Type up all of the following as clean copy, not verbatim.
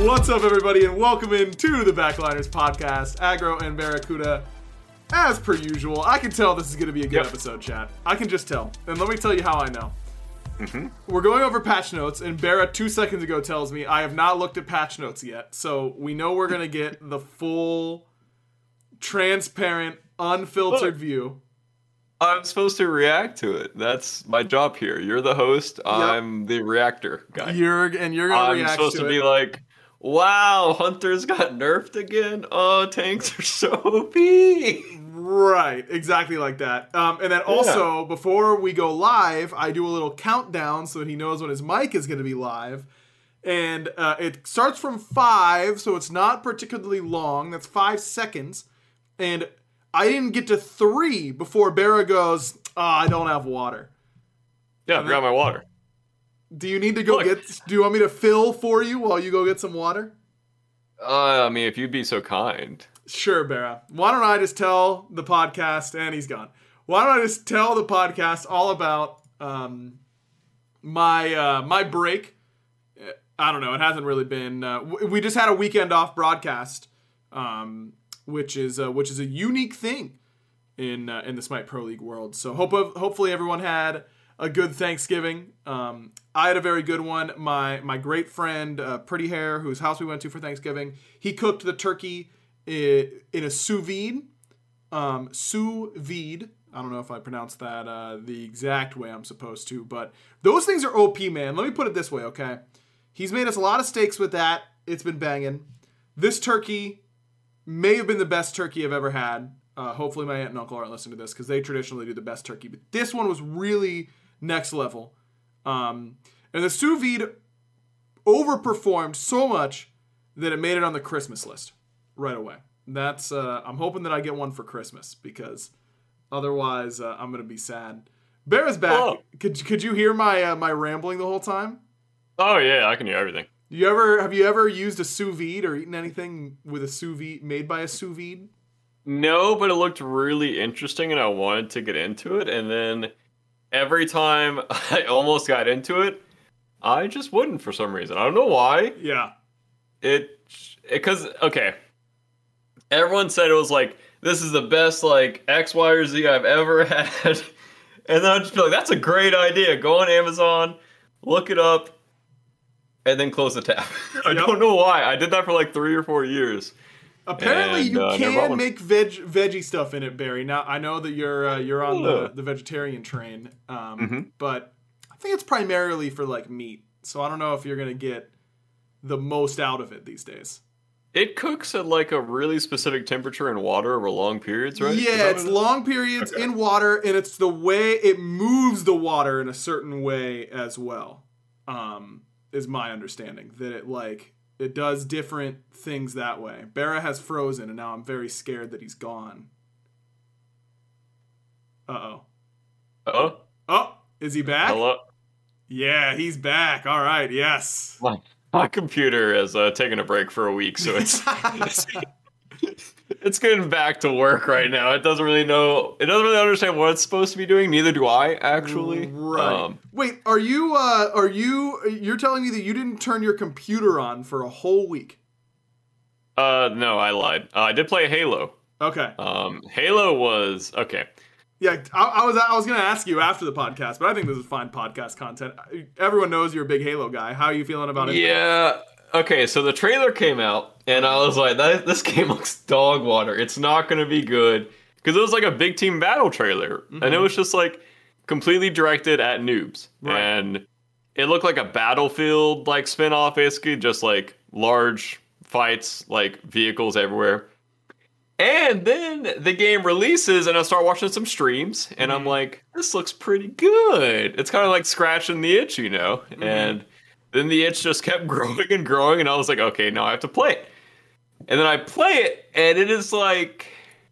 What's up, everybody, and welcome into the Backliners podcast. Agro and Barracuda, as per usual. I can tell this is going to be a good episode, chat. I can just tell. And let me tell you how I know. We're going over patch notes, and Barra 2 seconds ago tells me I have not looked at patch notes yet. So we know we're going to get the full, transparent, unfiltered view. I'm supposed to react to it. That's my job here. You're the host. I'm the reactor guy. You're going to react to it. I'm supposed to be like, wow, Hunters got nerfed again? Oh, tanks are so OP. Right, exactly like that. And then also, before we go live, I do a little countdown so that he knows when his mic is going to be live. And it starts from 5, so it's not particularly long. That's 5 seconds. And I didn't get to 3 before Barra goes, I don't have water. Yeah, I forgot my water. Do you need to go do you want me to fill for you while you go get some water? I mean, if you'd be so kind. Sure, Barra. Why don't I just tell the podcast, and he's gone. Why don't I just tell the podcast all about my break? I don't know. It hasn't really been. We just had a weekend off broadcast, which is a unique thing in the Smite Pro League world. So hopefully everyone had a good Thanksgiving. I had a very good one. My great friend Pretty Hair, whose house we went to for Thanksgiving, he cooked the turkey in a sous vide. Sous vide. I don't know if I pronounced that the exact way I'm supposed to, but those things are OP, man. Let me put it this way, okay? He's made us a lot of steaks with that. It's been banging. This turkey may have been the best turkey I've ever had. Hopefully my aunt and uncle aren't listening to this because they traditionally do the best turkey. But this one was really next level. And the sous vide overperformed so much that it made it on the Christmas list right away. That's I'm hoping that I get one for Christmas because otherwise I'm going to be sad. Barra's back. Oh. Could you hear my rambling the whole time? Oh, yeah, I can hear everything. Have you ever used a sous vide or eaten anything with a sous vide made by a sous vide? No, but it looked really interesting and I wanted to get into it. And then every time I almost got into it, I just wouldn't for some reason. I don't know why. Yeah. Because, okay. Everyone said it was like, this is the best, like, X, Y, or Z I've ever had. And then I'd just be like, that's a great idea. Go on Amazon, look it up, and then close the tab. I don't know why. I did that for like 3 or 4 years. Apparently, you can make veggie stuff in it, Barry. Now I know that you're on the vegetarian train, but I think it's primarily for like meat. So I don't know if you're gonna get the most out of it these days. It cooks at like a really specific temperature in water over long periods, right? Yeah, it's long periods in water, and it's the way it moves the water in a certain way as well. Is my understanding that it does different things that way. Barra has frozen, and now I'm very scared that he's gone. Uh-oh. Uh-oh? Oh, is he back? Hello? Yeah, he's back. All right, yes. My computer has taken a break for a week, so it's it's getting back to work right now. It doesn't really understand what it's supposed to be doing. Neither do I, actually. Right. Wait, you're telling me that you didn't turn your computer on for a whole week? No, I lied. I did play Halo. Okay. Halo was okay. Yeah, I was going to ask you after the podcast, but I think this is fine podcast content. Everyone knows you're a big Halo guy. How are you feeling about it? Yeah. Okay, so the trailer came out, and I was like, this game looks dog water. It's not going to be good. Because it was like a big team battle trailer, and it was just like completely directed at noobs. Right. And it looked like a Battlefield like spinoff, basically, just like large fights, like vehicles everywhere. And then the game releases, and I start watching some streams, and I'm like, this looks pretty good. It's kind of like scratching the itch, you know? And then the itch just kept growing and growing, and I was like, okay, now I have to play it. And then I play it, and it is like...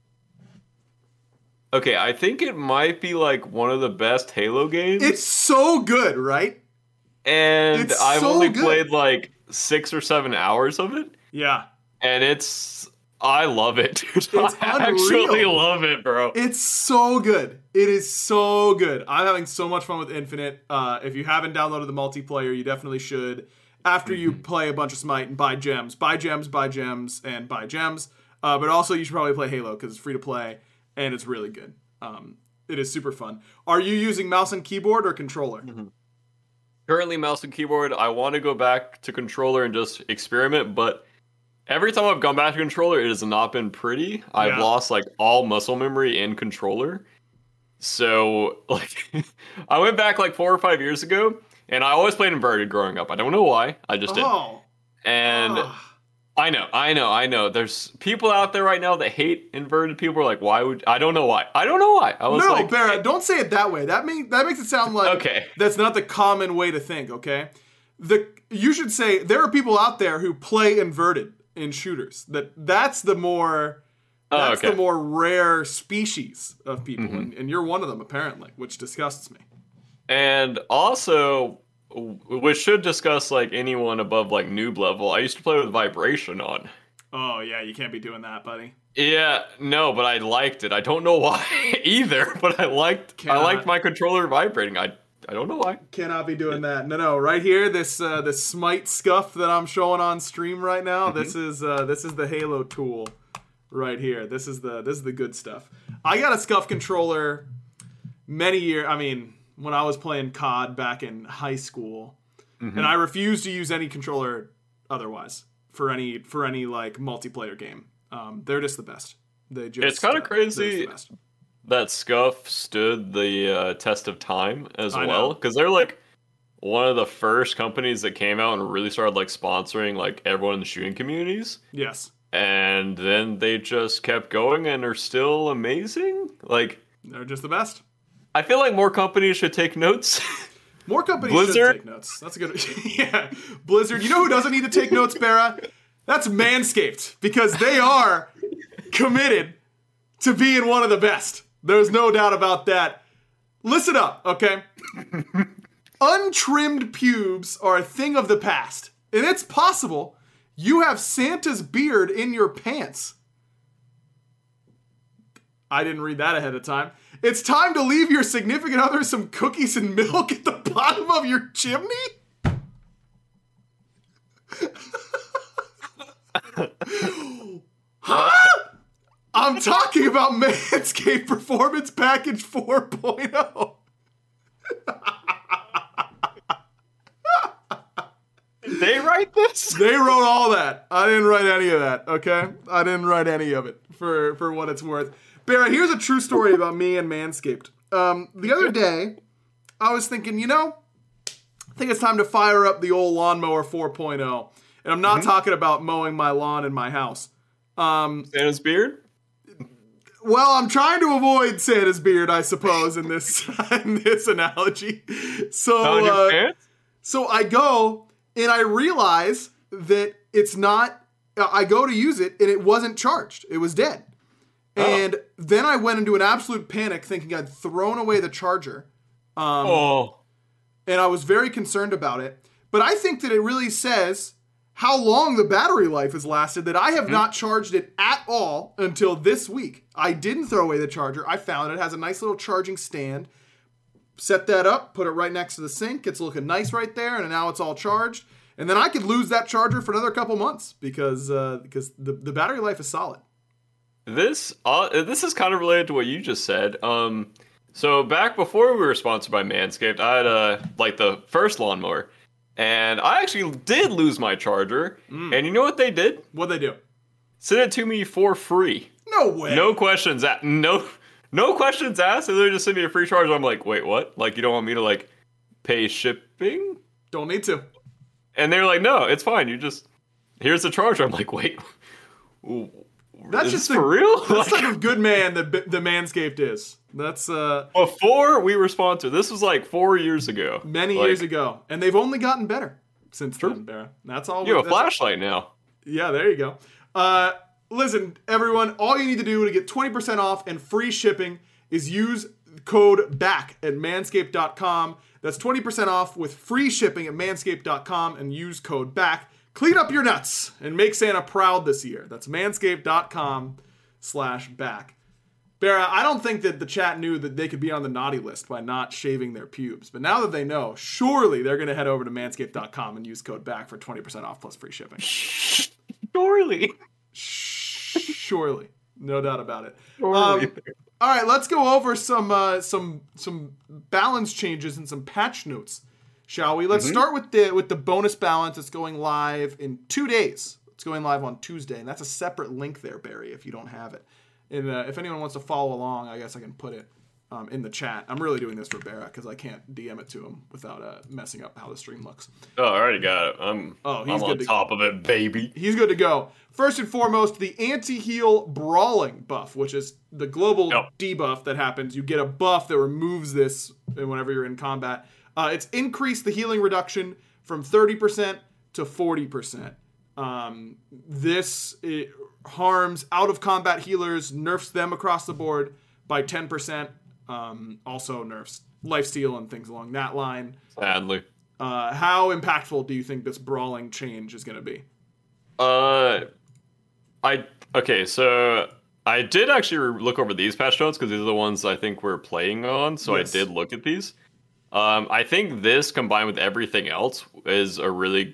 Okay, I think it might be like one of the best Halo games. It's so good, right? And I've only played like 6 or 7 hours of it. Yeah. And I love it, dude. It's I actually love it, bro. It's so good. It is so good. I'm having so much fun with Infinite. If you haven't downloaded the multiplayer, you definitely should. after you play a bunch of Smite and buy gems. Buy gems, buy gems, and buy gems. But also, you should probably play Halo because it's free to play, and it's really good. It is super fun. Are you using mouse and keyboard or controller? Mm-hmm. Currently, mouse and keyboard. I want to go back to controller and just experiment, but every time I've gone back to controller, it has not been pretty. I've lost like all muscle memory in controller. So, like, I went back like 4 or 5 years ago, and I always played inverted growing up. I don't know why. I just did. And I know. There's people out there right now that hate inverted. People are like, why would... I don't know why. I was no, like... Barrett, don't say it that way. That makes it sound like that's not the common way to think, okay? You should say, there are people out there who play inverted in shooters. That's the more... the more rare species of people, and you're one of them, apparently, which disgusts me. And also, we should discuss, like, anyone above, like, noob level. I used to play with vibration on. Oh, yeah, you can't be doing that, buddy. Yeah, no, but I liked it. I don't know why either, but I liked my controller vibrating. I don't know why. Cannot be doing that. No, right here, this Smite scuff that I'm showing on stream right now, this is the Halo tool. Right here. This is the good stuff. I got a SCUF controller many years. I mean, when I was playing COD back in high school, and I refused to use any controller otherwise for any like multiplayer game. They're just the best. It's kind of crazy that SCUF stood the test of time as well, because they're like one of the first companies that came out and really started like sponsoring like everyone in the shooting communities. Yes. And then they just kept going and are still amazing. Like, they're just the best. I feel like more companies should take notes. More companies should take notes. That's a good... yeah. Blizzard. You know who doesn't need to take notes, Barra? That's Manscaped. Because they are committed to being one of the best. There's no doubt about that. Listen up, okay? Untrimmed pubes are a thing of the past. And it's possible... you have Santa's beard in your pants. I didn't read that ahead of time. It's time to leave your significant other some cookies and milk at the bottom of your chimney? Huh? I'm talking about Manscaped Performance Package 4.0. They write this? They wrote all that. I didn't write any of that, okay? I didn't write any of it for what it's worth. Barra, here's a true story about me and Manscaped. The other day, I was thinking, I think it's time to fire up the old Lawnmower 4.0. And I'm not talking about mowing my lawn in my house. Santa's beard? Well, I'm trying to avoid Santa's beard, I suppose, in this analogy. So I go... and I realize that it's not, I go to use it and it wasn't charged. It was dead. And then I went into an absolute panic thinking I'd thrown away the charger. And I was very concerned about it. But I think that it really says how long the battery life has lasted, that I have not charged it at all until this week. I didn't throw away the charger. I found it has a nice little charging stand. Set that up, put it right next to the sink. It's looking nice right there, and now it's all charged. And then I could lose that charger for another couple months because the battery life is solid. This is kind of related to what you just said. So back before we were sponsored by Manscaped, I had like the first lawnmower, and I actually did lose my charger. And you know what they did? What'd they do? Sent it to me for free. No way. No questions asked. No questions asked, and they just sent me a free charger. I'm like, wait, what? Like, you don't want me to, like, pay shipping? Don't need to. And they're like, no, it's fine. Here's the charger. I'm like, wait. That's just for real? That's the type of good man that the Manscaped is. That's, before we were sponsored. This was, like, 4 years ago. Many years ago. And they've only gotten better since then, Barra. That's all. You have a flashlight now. Yeah, there you go. Listen, everyone, all you need to do to get 20% off and free shipping is use code BACK at manscaped.com. That's 20% off with free shipping at manscaped.com and use code BACK. Clean up your nuts and make Santa proud this year. That's manscaped.com/back. Barra, I don't think that the chat knew that they could be on the naughty list by not shaving their pubes. But now that they know, surely they're going to head over to manscaped.com and use code BACK for 20% off plus free shipping. Surely. Surely. No doubt about it. Surely. All right, let's go over some balance changes and some patch notes, shall we? Let's start with the bonus balance. It's going live in 2 days. It's going live on Tuesday, and that's a separate link there, Barry, if you don't have it. And if anyone wants to follow along, I guess I can put it in the chat. I'm really doing this for Barra because I can't DM it to him without messing up how the stream looks. Oh, I already got it. I'm on top of it, baby. He's good to go. First and foremost, the anti-heal brawling buff, which is the global debuff that happens. You get a buff that removes this whenever you're in combat. It's increased the healing reduction from 30% to 40%. It harms out-of-combat healers, nerfs them across the board by 10%. Also nerfs lifesteal and things along that line. Sadly. How impactful do you think this brawling change is going to be? So I did actually look over these patch notes because these are the ones I think we're playing on, so yes. I did look at these. I think this combined with everything else is a really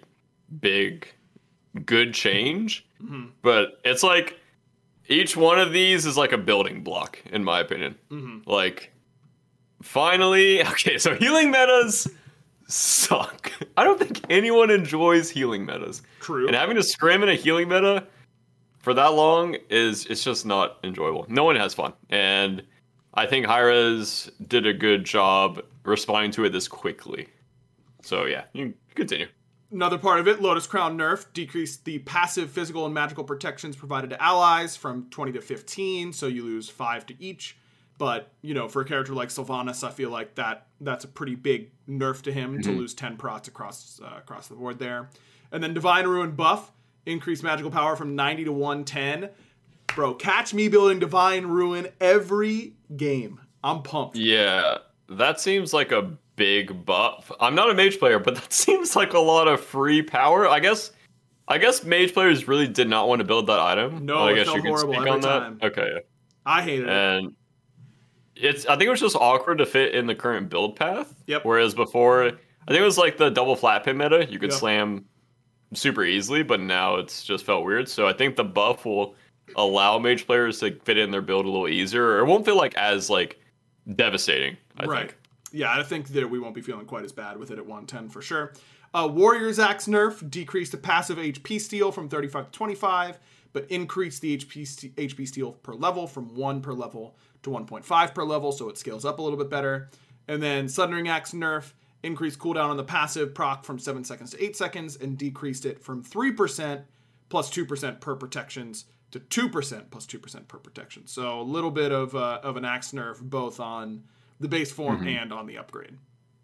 good change, but it's like each one of these is like a building block, in my opinion. Like, finally, so healing metas suck. I don't think anyone enjoys healing metas. True. And having to scrim in a healing meta for that long it's just not enjoyable. No one has fun. And I think Hi-Rez did a good job responding to it this quickly. So yeah, you can continue. Another part of it, Lotus Crown nerf, decreased the passive physical and magical protections provided to allies from 20 to 15, so you lose 5 to each. But, for a character like Sylvanas, I feel like that's a pretty big nerf to him to lose 10 procs across the board there. And then Divine Ruin buff, increased magical power from 90 to 110. Bro, catch me building Divine Ruin every game. I'm pumped. Yeah, that seems like a big buff. I'm not a mage player, but that seems like a lot of free power. I guess mage players really did not want to build that item. No, I guess you can speak on that. Okay. I hated it. And I think it was just awkward to fit in the current build path. Yep. Whereas before, I think it was like the double flat pin meta. You could slam super easily, but now it's just felt weird. So I think the buff will allow mage players to fit in their build a little easier, or it won't feel like as like devastating, I think. Yeah, I think that we won't be feeling quite as bad with it at 110 for sure. Warrior's Axe nerf decreased the passive HP steal from 35 to 25, but increased the HP steal per level from 1 per level to 1.5 per level, so it scales up a little bit better. And then Sundering Axe nerf increased cooldown on the passive proc from 7 seconds to 8 seconds and decreased it from 3% plus 2% per protections to 2% plus 2% per protection. So a little bit of an axe nerf both on the base form and on the upgrade.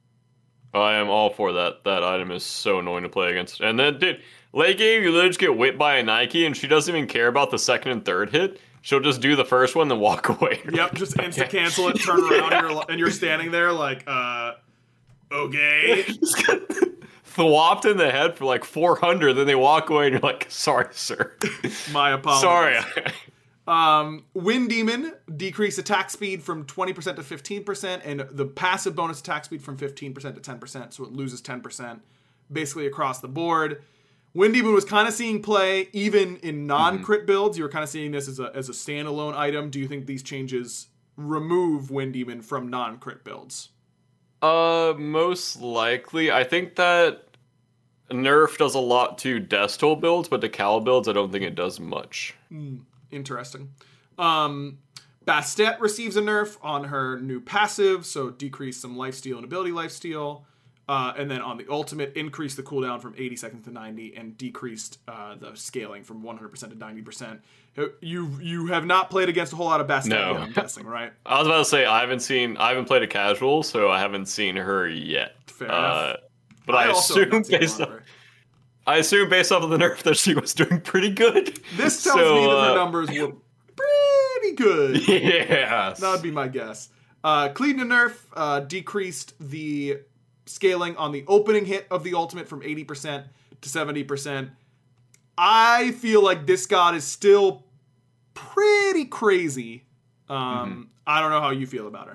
I am all for that. That item is so annoying to play against. And then, dude, late game, you literally just get whipped by a Nike, and she doesn't even care about the second and third hit. She'll just do the first one, then walk away. Yep, just insta-cancel it, turn around, and you're standing there like, okay. Thwopped in the head for like 400, then they walk away, and you're like, sorry, sir. My apologies. Sorry. Wind Demon decreased attack speed from 20% to 15%, and the passive bonus attack speed from 15% to 10%, so it loses 10% basically across the board. Wind Demon was kind of seeing play even in non-crit builds. You were kind of seeing this as a standalone item. Do you think these changes remove Wind Demon from non-crit builds? Most likely. I think that nerf does a lot to Death Toll builds, but to Cal builds, I don't think it does much. Interesting. Bastet receives a nerf on her new passive, so decrease some lifesteal and ability lifesteal. And then on the ultimate, increased the cooldown from 80 seconds to 90 and decreased the scaling from 100% to 90%. You have not played against a whole lot of Bastet yet, I'm guessing, right? I was about to say, I haven't played a casual, so I haven't seen her yet. Fair enough. But I assume based off of the nerf that she was doing pretty good. This tells me that her numbers were pretty good. Yeah. That would be my guess. Clean nerf decreased the scaling on the opening hit of the ultimate from 80% to 70%. I feel like this god is still pretty crazy I don't know how you feel about her.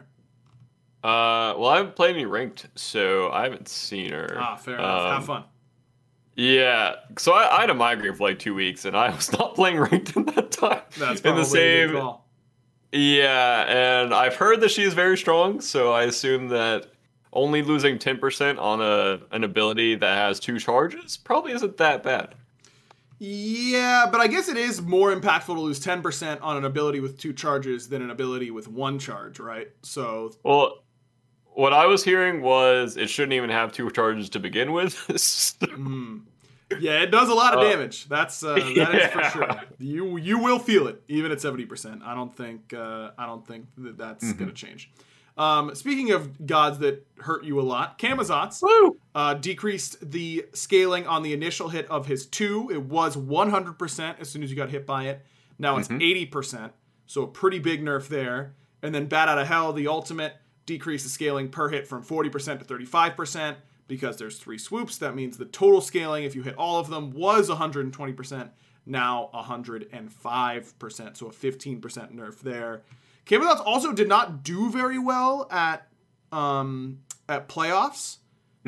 Well, I haven't played any ranked, so I haven't seen her. Fair enough. Have fun. Yeah, so I had a migraine for like 2 weeks, and I was not playing ranked in that time. That's probably a good call. Yeah, and I've heard that she is very strong, so I assume that only losing 10% on an ability that has 2 charges probably isn't that bad. Yeah, but I guess it is more impactful to lose 10% on an ability with 2 charges than an ability with 1 charge, right? So, well, what I was hearing was it shouldn't even have 2 charges to begin with. Yeah, it does a lot of damage. That is for sure. You will feel it even at 70%. I don't think that's going to change. Speaking of gods that hurt you a lot, Camazotz decreased the scaling on the initial hit of his 2. It was 100% as soon as you got hit by it. Now it's 80%, so a pretty big nerf there. And then Bat Out of Hell, the ultimate, decreased the scaling per hit from 40% to 35%. Because there's 3 swoops, that means the total scaling, if you hit all of them, was 120%, now 105%, so a 15% nerf there. Camazotz also did not do very well at playoffs.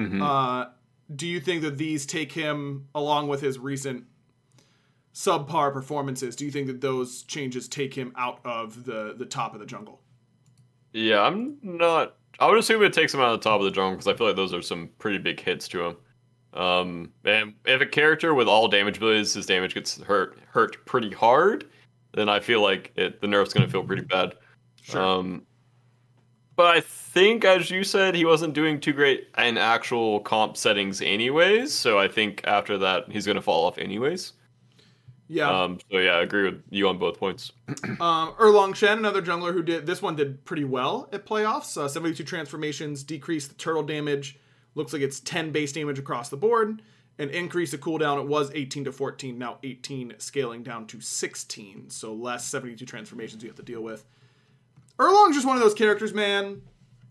Do you think that these take him, along with his recent subpar performances, do you think that those changes take him out of the top of the jungle? Yeah, I'm not... I would assume it takes him out of the top of the jungle because I feel like those are some pretty big hits to him. And if a character with all damage abilities, his damage gets hurt pretty hard, then I feel like the nerf's going to feel pretty bad. Sure. But I think, as you said, he wasn't doing too great in actual comp settings anyways, so I think after that he's going to fall off anyways. Yeah. So yeah, I agree with you on both points. Erlong Shen, another jungler who did pretty well at playoffs. 72 transformations, decreased the turtle damage. Looks like it's 10 base damage across the board. And increase the cooldown. It was 18 to 14, now 18, scaling down to 16. So less 72 transformations you have to deal with. Erlong's just one of those characters, man.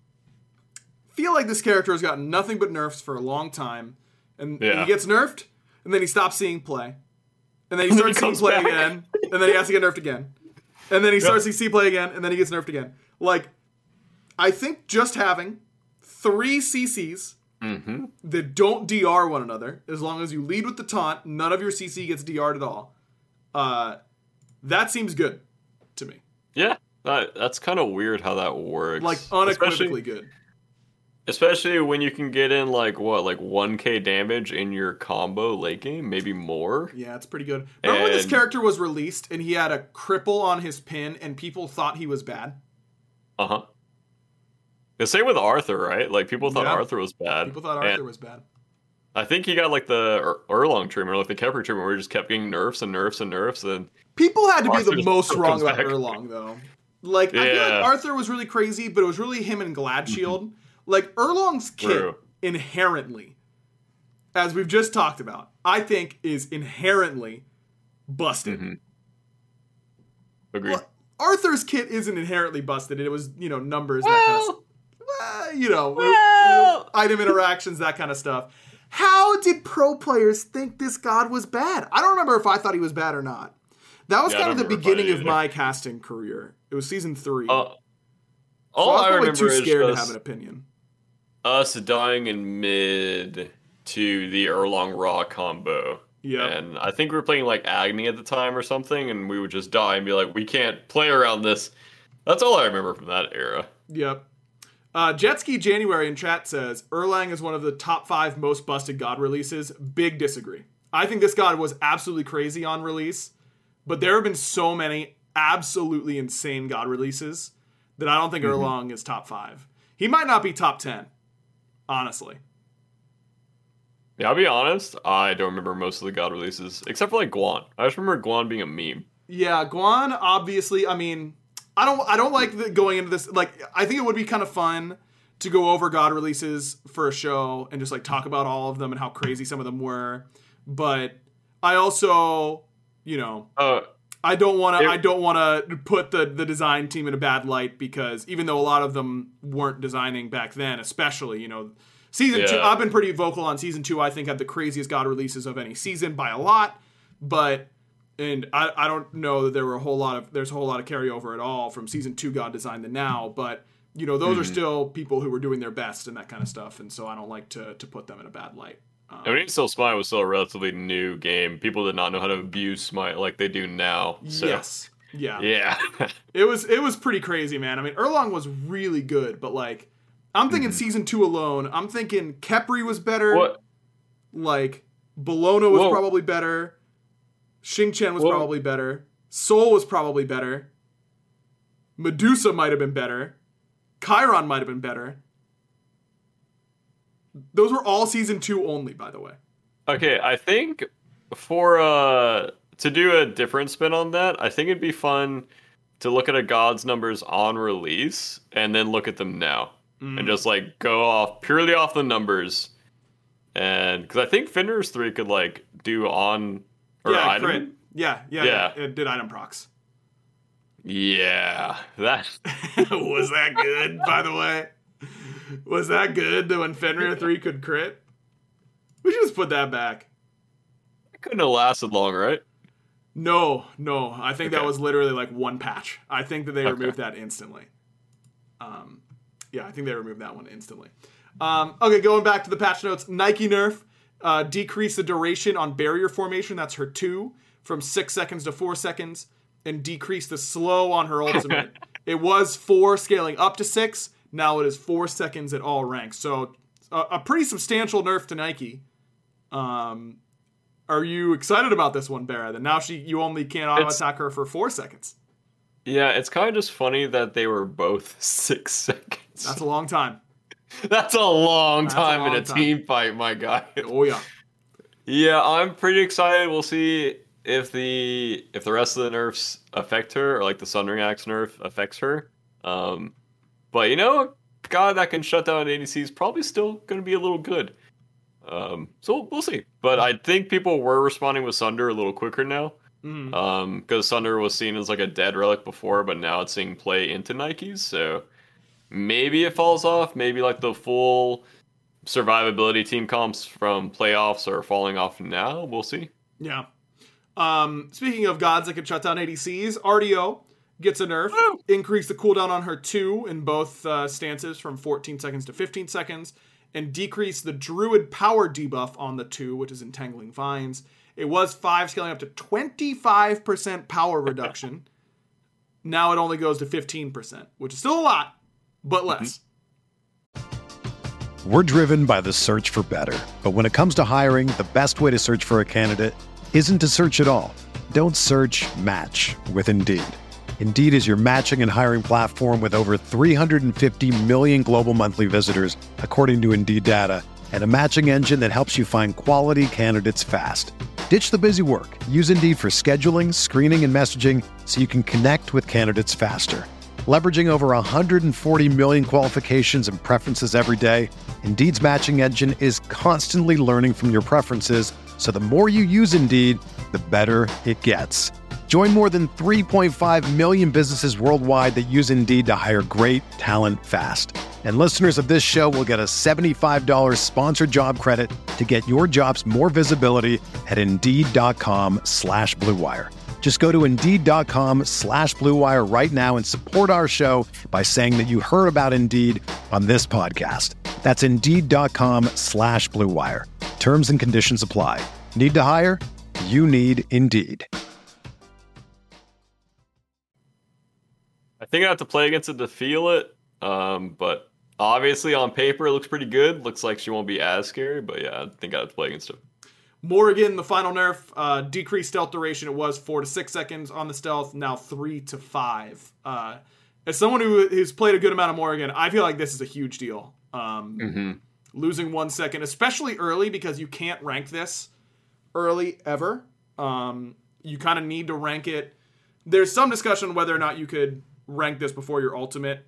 Feel like this character has gotten nothing but nerfs for a long time. And he gets nerfed, and then he stops seeing play. And then he starts seeing play again, and then he has to get nerfed again. And then he starts to see play again, and then he gets nerfed again. Like, I think just having 3 CCs that don't DR one another, as long as you lead with the taunt, none of your CC gets DR'd at all, that seems good to me. Yeah, that's kind of weird how that works. Like, unequivocally good. Especially when you can get in, like 1k damage in your combo late game, maybe more. Yeah, it's pretty good. Remember when this character was released and he had a cripple on his pin and people thought he was bad? Uh-huh. The same with Arthur, right? Like, people thought Arthur was bad. People thought Arthur was bad. I think he got, like, the Erlong treatment, or, like, the Kepler treatment, where he just kept getting nerfs and nerfs and nerfs, and... People had to be the most wrong about Erlong, though. Like, I feel like Arthur was really crazy, but it was really him and Gladshield. Like, Erlong's kit inherently, as we've just talked about, I think is inherently busted. Agreed. Well, Arthur's kit isn't inherently busted. It was, numbers, that kind of stuff. Item interactions, that kind of stuff. How did pro players think this god was bad? I don't remember if I thought he was bad or not. That was kind of the beginning of my casting career. It was season 3. All I was I remember too scared is to have an opinion. Us dying in mid to the Erlong Raw combo. Yeah. And I think we were playing like Agni at the time or something, and we would just die and be like, we can't play around this. That's all I remember from that era. Yep. Jetski January in chat says, Erlang is one of the top 5 most busted god releases. Big disagree. I think this god was absolutely crazy on release, but there have been so many absolutely insane god releases that I don't think Erlong is top 5. He might not be top 10, honestly. Yeah, I'll be honest, I don't remember most of the god releases, except for like Guan. I just remember Guan being a meme. Yeah, Guan, obviously, I mean, I don't like going into this, like, I think it would be kind of fun to go over god releases for a show and just like talk about all of them and how crazy some of them were. But I also, I don't want to put the design team in a bad light, because even though a lot of them weren't designing back then, especially, season 2, I've been pretty vocal on season 2, I think had the craziest god releases of any season by a lot, but And I don't know that there's a whole lot of carryover at all from season 2 God Design to now, but those are still people who were doing their best and that kind of stuff, and so I don't like to put them in a bad light. I mean, still Smite was still a relatively new game. People did not know how to abuse Smite like they do now. So. Yes. Yeah. Yeah. It was pretty crazy, man. I mean, Erlong was really good, but like, I'm thinking season 2 alone. I'm thinking Khepri was better. What? Like, Bologna was probably better. Xingqian was probably better. Sol was probably better. Medusa might have been better. Chiron might have been better. Those were all season 2 only, by the way. Okay, I think for to do a different spin on that, I think it'd be fun to look at a God's numbers on release and then look at them now and just like go purely off the numbers. And because I think Fenrir's 3 could like do on or item. Crit. Yeah. It did item procs. Yeah, that was that good, by the way. Was that good when Fenrir 3 could crit? We should just put that back. It couldn't have lasted long, right? No. I think that was literally like one patch. I think that they removed that instantly. I think they removed that one instantly. Okay, going back to the patch notes. Nike nerf. Decrease the duration on barrier formation. That's her 2 from 6 seconds to 4 seconds. And decrease the slow on her ultimate. It was 4 scaling up to 6. Now it is 4 seconds at all ranks. So a pretty substantial nerf to Nike. Are you excited about this one, Barra? That now you only can't auto attack her for 4 seconds. Yeah, it's kind of just funny that they were both 6 seconds. That's a long time. That's a long time in a team fight, my guy. Oh yeah. Yeah, I'm pretty excited. We'll see if the rest of the nerfs affect her, or like the Sundering Axe nerf affects her. But a god that can shut down ADC is probably still going to be a little good. So we'll see. But I think people were responding with Sunder a little quicker now. Because Sunder was seen as like a dead relic before, but now it's seeing play into Nikes. So maybe it falls off. Maybe like the full survivability team comps from playoffs are falling off now. We'll see. Yeah. Speaking of gods that can shut down ADCs, RDO gets a nerf. Increase the cooldown on her 2 in both stances from 14 seconds to 15 seconds. And decrease the Druid power debuff on the 2, which is Entangling Vines. It was 5 scaling up to 25% power reduction. Now it only goes to 15%, which is still a lot, but less. We're driven by the search for better. But when it comes to hiring, the best way to search for a candidate isn't to search at all. Don't search, match with Indeed. Indeed is your matching and hiring platform with over 350 million global monthly visitors, according to Indeed data, and a matching engine that helps you find quality candidates fast. Ditch the busy work. Use Indeed for scheduling, screening, and messaging so you can connect with candidates faster. Leveraging over 140 million qualifications and preferences every day, Indeed's matching engine is constantly learning from your preferences, so the more you use Indeed, the better it gets. Join more than 3.5 million businesses worldwide that use Indeed to hire great talent fast. And listeners of this show will get a $75 sponsored job credit to get your jobs more visibility at Indeed.com/Blue Wire. Just go to Indeed.com/Blue Wire right now and support our show by saying that you heard about Indeed on this podcast. That's Indeed.com/Blue Wire. Terms and conditions apply. Need to hire? You need Indeed. I think I have to play against it to feel it, but obviously on paper it looks pretty good. Looks like she won't be as scary, but yeah, I think I have to play against it. Morrigan, the final nerf, decreased stealth duration. It was 4 to 6 seconds on the stealth, now 3 to 5. As someone who's played a good amount of Morrigan, I feel like this is a huge deal. Losing 1 second, especially early, because you can't rank this early ever. You kind of need to rank it. There's some discussion whether or not you could rank this before your ultimate.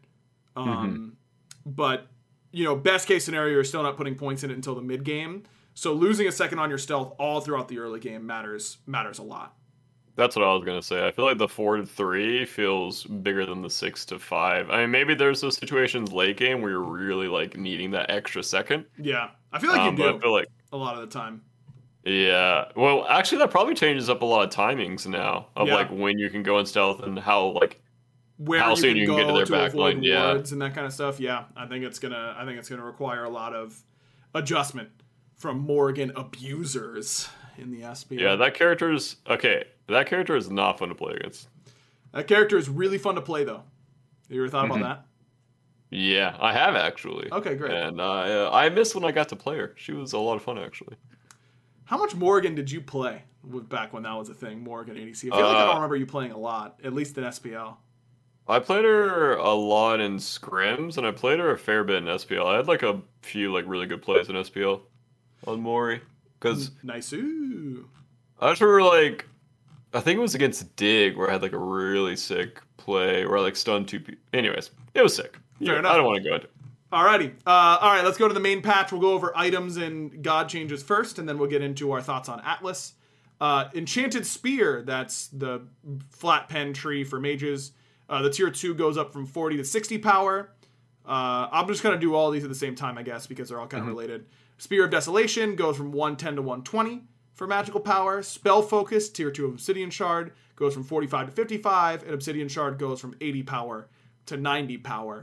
But, best case scenario, you're still not putting points in it until the mid game. So losing a second on your stealth all throughout the early game matters a lot. That's what I was gonna say. I feel like the 4 to 3 feels bigger than the 6 to 5. I mean, maybe there's those situations late game where you're really like needing that extra second. Yeah, I feel like you do. I feel like a lot of the time. Yeah. Well, actually, that probably changes up a lot of timings now of Yeah. like when you can go in stealth and Where how you soon can you can go get to their back avoid line, yeah. wards and that kind of stuff. Yeah, I think it's gonna require a lot of adjustment from Morgan abusers in the SPL. Yeah, that character is okay. That character is not fun to play against. That character is really fun to play, though. You ever thought about that? Yeah, I have actually. Okay, great. And I missed when I got to play her. She was a lot of fun actually. How much Morgan did you play back when that was a thing? Morgan ADC. I feel like I don't remember you playing a lot, at least in SPL. I played her a lot in scrims, and I played her a fair bit in SPL. I had like a few like really good plays in SPL on Mori because Nice. Ooh. I just remember like I think it was against Dig where I had like a really sick play where I like stunned two people. Anyways, it was sick. Fair enough. I don't want to go into it. Alrighty. All right, let's go to the main patch. We'll go over items and god changes first, and then we'll get into our thoughts on Atlas. Enchanted Spear, that's the flat pen tree for mages. The tier 2 goes up from 40 to 60 power. I'm just going to do all these at the same time, I guess, because they're all kind of related. Spear of Desolation goes from 110 to 120 for magical power. Spell Focus, tier 2 of Obsidian Shard, goes from 45 to 55, and Obsidian Shard goes from 80 power to 90 power.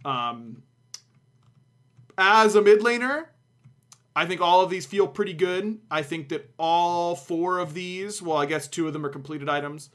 As a mid laner, I think all of these feel pretty good. I think that all 4 of these, well, I guess 2 of them are completed items,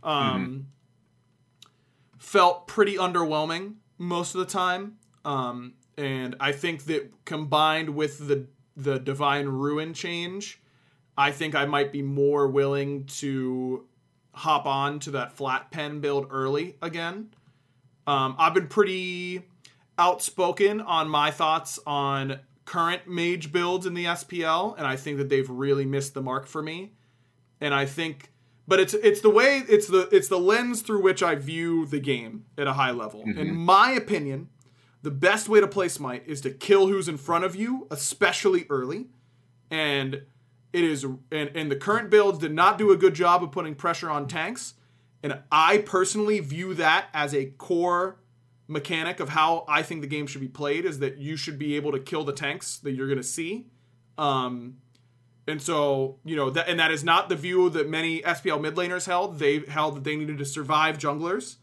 felt pretty underwhelming most of the time. And I think that combined with the Divine Ruin change, I think I might be more willing to hop on to that flat pen build early again. I've been pretty outspoken on my thoughts on current mage builds in the SPL, and I think that they've really missed the mark for me. And I think, but it's the lens through which I view the game at a high level. In my opinion, the best way to play Smite is to kill who's in front of you, especially early. And it is, and the current builds did not do a good job of putting pressure on tanks. And I personally view that as a core mechanic of how I think the game should be played, is that you should be able to kill the tanks that you're going to see. And so, that is not the view that many SPL mid laners held. They held that they needed to survive junglers.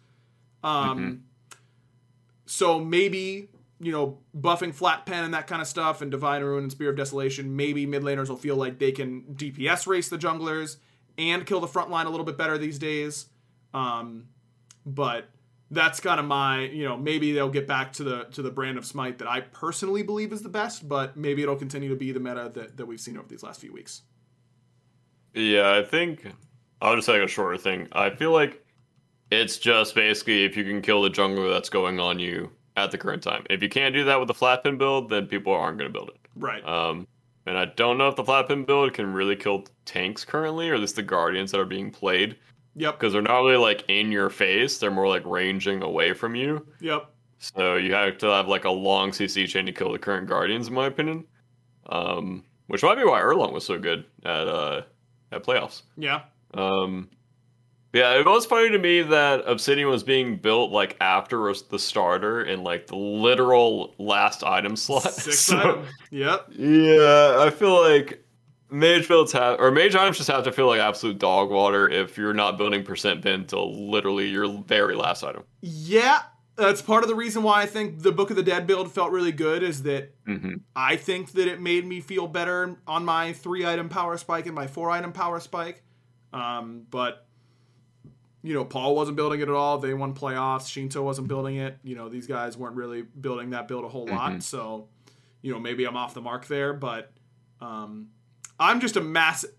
So maybe, buffing flat pen and that kind of stuff and Divine Ruin and Spear of Desolation, maybe mid laners will feel like they can DPS race the junglers and kill the front line a little bit better these days. But that's kind of my, maybe they'll get back to the brand of Smite that I personally believe is the best, but maybe it'll continue to be the meta that we've seen over these last few weeks. Yeah, I think I'll just say like a shorter thing. I feel like it's just basically if you can kill the jungler that's going on you at the current time. If you can't do that with the flat pin build, then people aren't going to build it. Right. And I don't know if the flat pin build can really kill tanks currently, or at least the guardians that are being played. Yep. Because they're not really like in your face; they're more like ranging away from you. Yep. So you have to have like a long CC chain to kill the current guardians, in my opinion. Which might be why Erlang was so good at playoffs. Yeah. Yeah, it was funny to me that Obsidian was being built like after the starter in like the literal last item slot. 6 item. Yep. Yeah, I feel like mage items just have to feel like absolute dog water if you're not building percent bin till literally your very last item. Yeah, that's part of the reason why I think the Book of the Dead build felt really good, is that I think that it made me feel better on my 3 item power spike and my 4 item power spike. But Paul wasn't building it at all. They won playoffs. Shinto wasn't building it. These guys weren't really building that build a whole lot. So, maybe I'm off the mark there, but I'm just a massive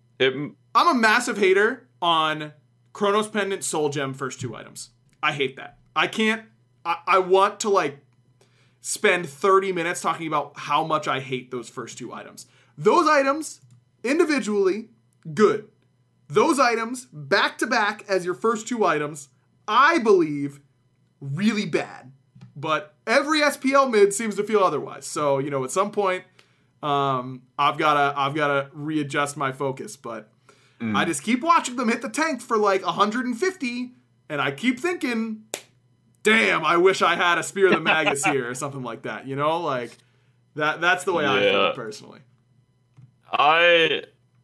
hater on Chronos Pendant, Soul Gem first 2 items. I hate that. I want to spend 30 minutes talking about how much I hate those first 2 items. Those items individually, good. Those items back to back as your first 2 items, I believe, really bad. But every SPL mid seems to feel otherwise. So, at some point, I've gotta readjust my focus. But I just keep watching them hit the tank for 150, and I keep thinking, damn, I wish I had a Spear of the Magus here or something like that. That's the way I feel personally.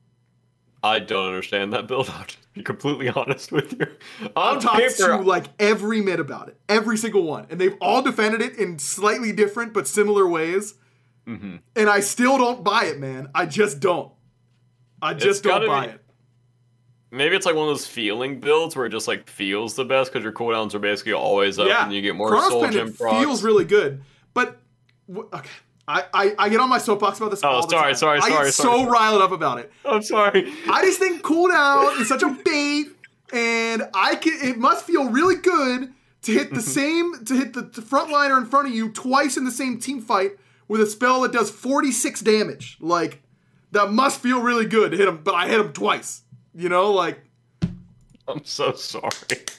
I don't understand that build. I'll just be completely honest with you. I've talked to like every mid about it, every single one, and they've all defended it in slightly different but similar ways. Mm-hmm. And I still don't buy it, man. I just don't. I just don't buy it. Maybe it's like one of those feeling builds where it just like feels the best because your cooldowns are basically always up and you get more Chronos soul Pendant gem procs. Feels really good, but okay. I get on my soapbox about this all the time. I get so riled up about it. I'm sorry. I just think cooldown is such a bait, and it must feel really good to hit the the frontliner in front of you twice in the same team fight with a spell that does 46 damage. Like, that must feel really good to hit him, but I hit him twice. You know, like... I'm so sorry.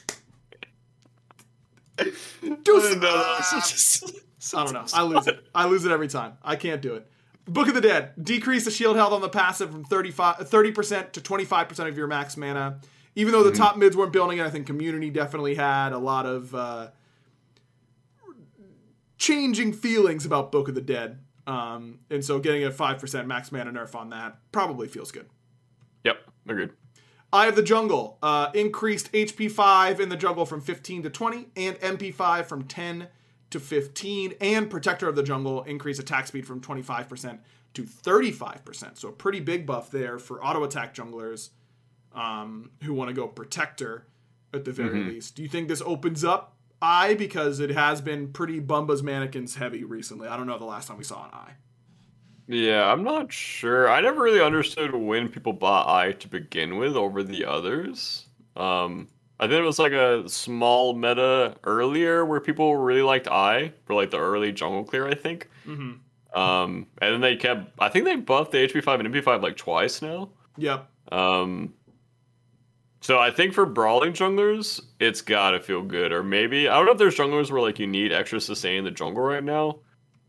I don't know. I lose it. I lose it every time. I can't do it. Book of the Dead. Decrease the shield health on the passive from 30% to 25% of your max mana. Even though the top mids weren't building it, I think Community definitely had a lot of changing feelings about Book of the Dead. And so getting a 5% max mana nerf on that probably feels good. Yep, agreed. Eye of the Jungle. Increased HP 5 in the jungle from 15 to 20, and MP 5 from 10 to 15, and Protector of the Jungle increased attack speed from 25% to 35%. So a pretty big buff there for auto attack junglers who want to go Protector at the very least. Do you think this opens up Eye? Because it has been pretty Bumba's Mannequins heavy recently. I don't know the last time we saw an Eye. Yeah, I'm not sure. I never really understood when people bought Eye to begin with over the others. I think it was like a small meta earlier where people really liked Eye for like the early jungle clear, I think. Mm-hmm. And then they I think they buffed the HP 5 and MP 5 like twice now. Yep. So I think for brawling junglers, it's gotta feel good. Or maybe, I don't know if there's junglers where like you need extra sustain in the jungle right now.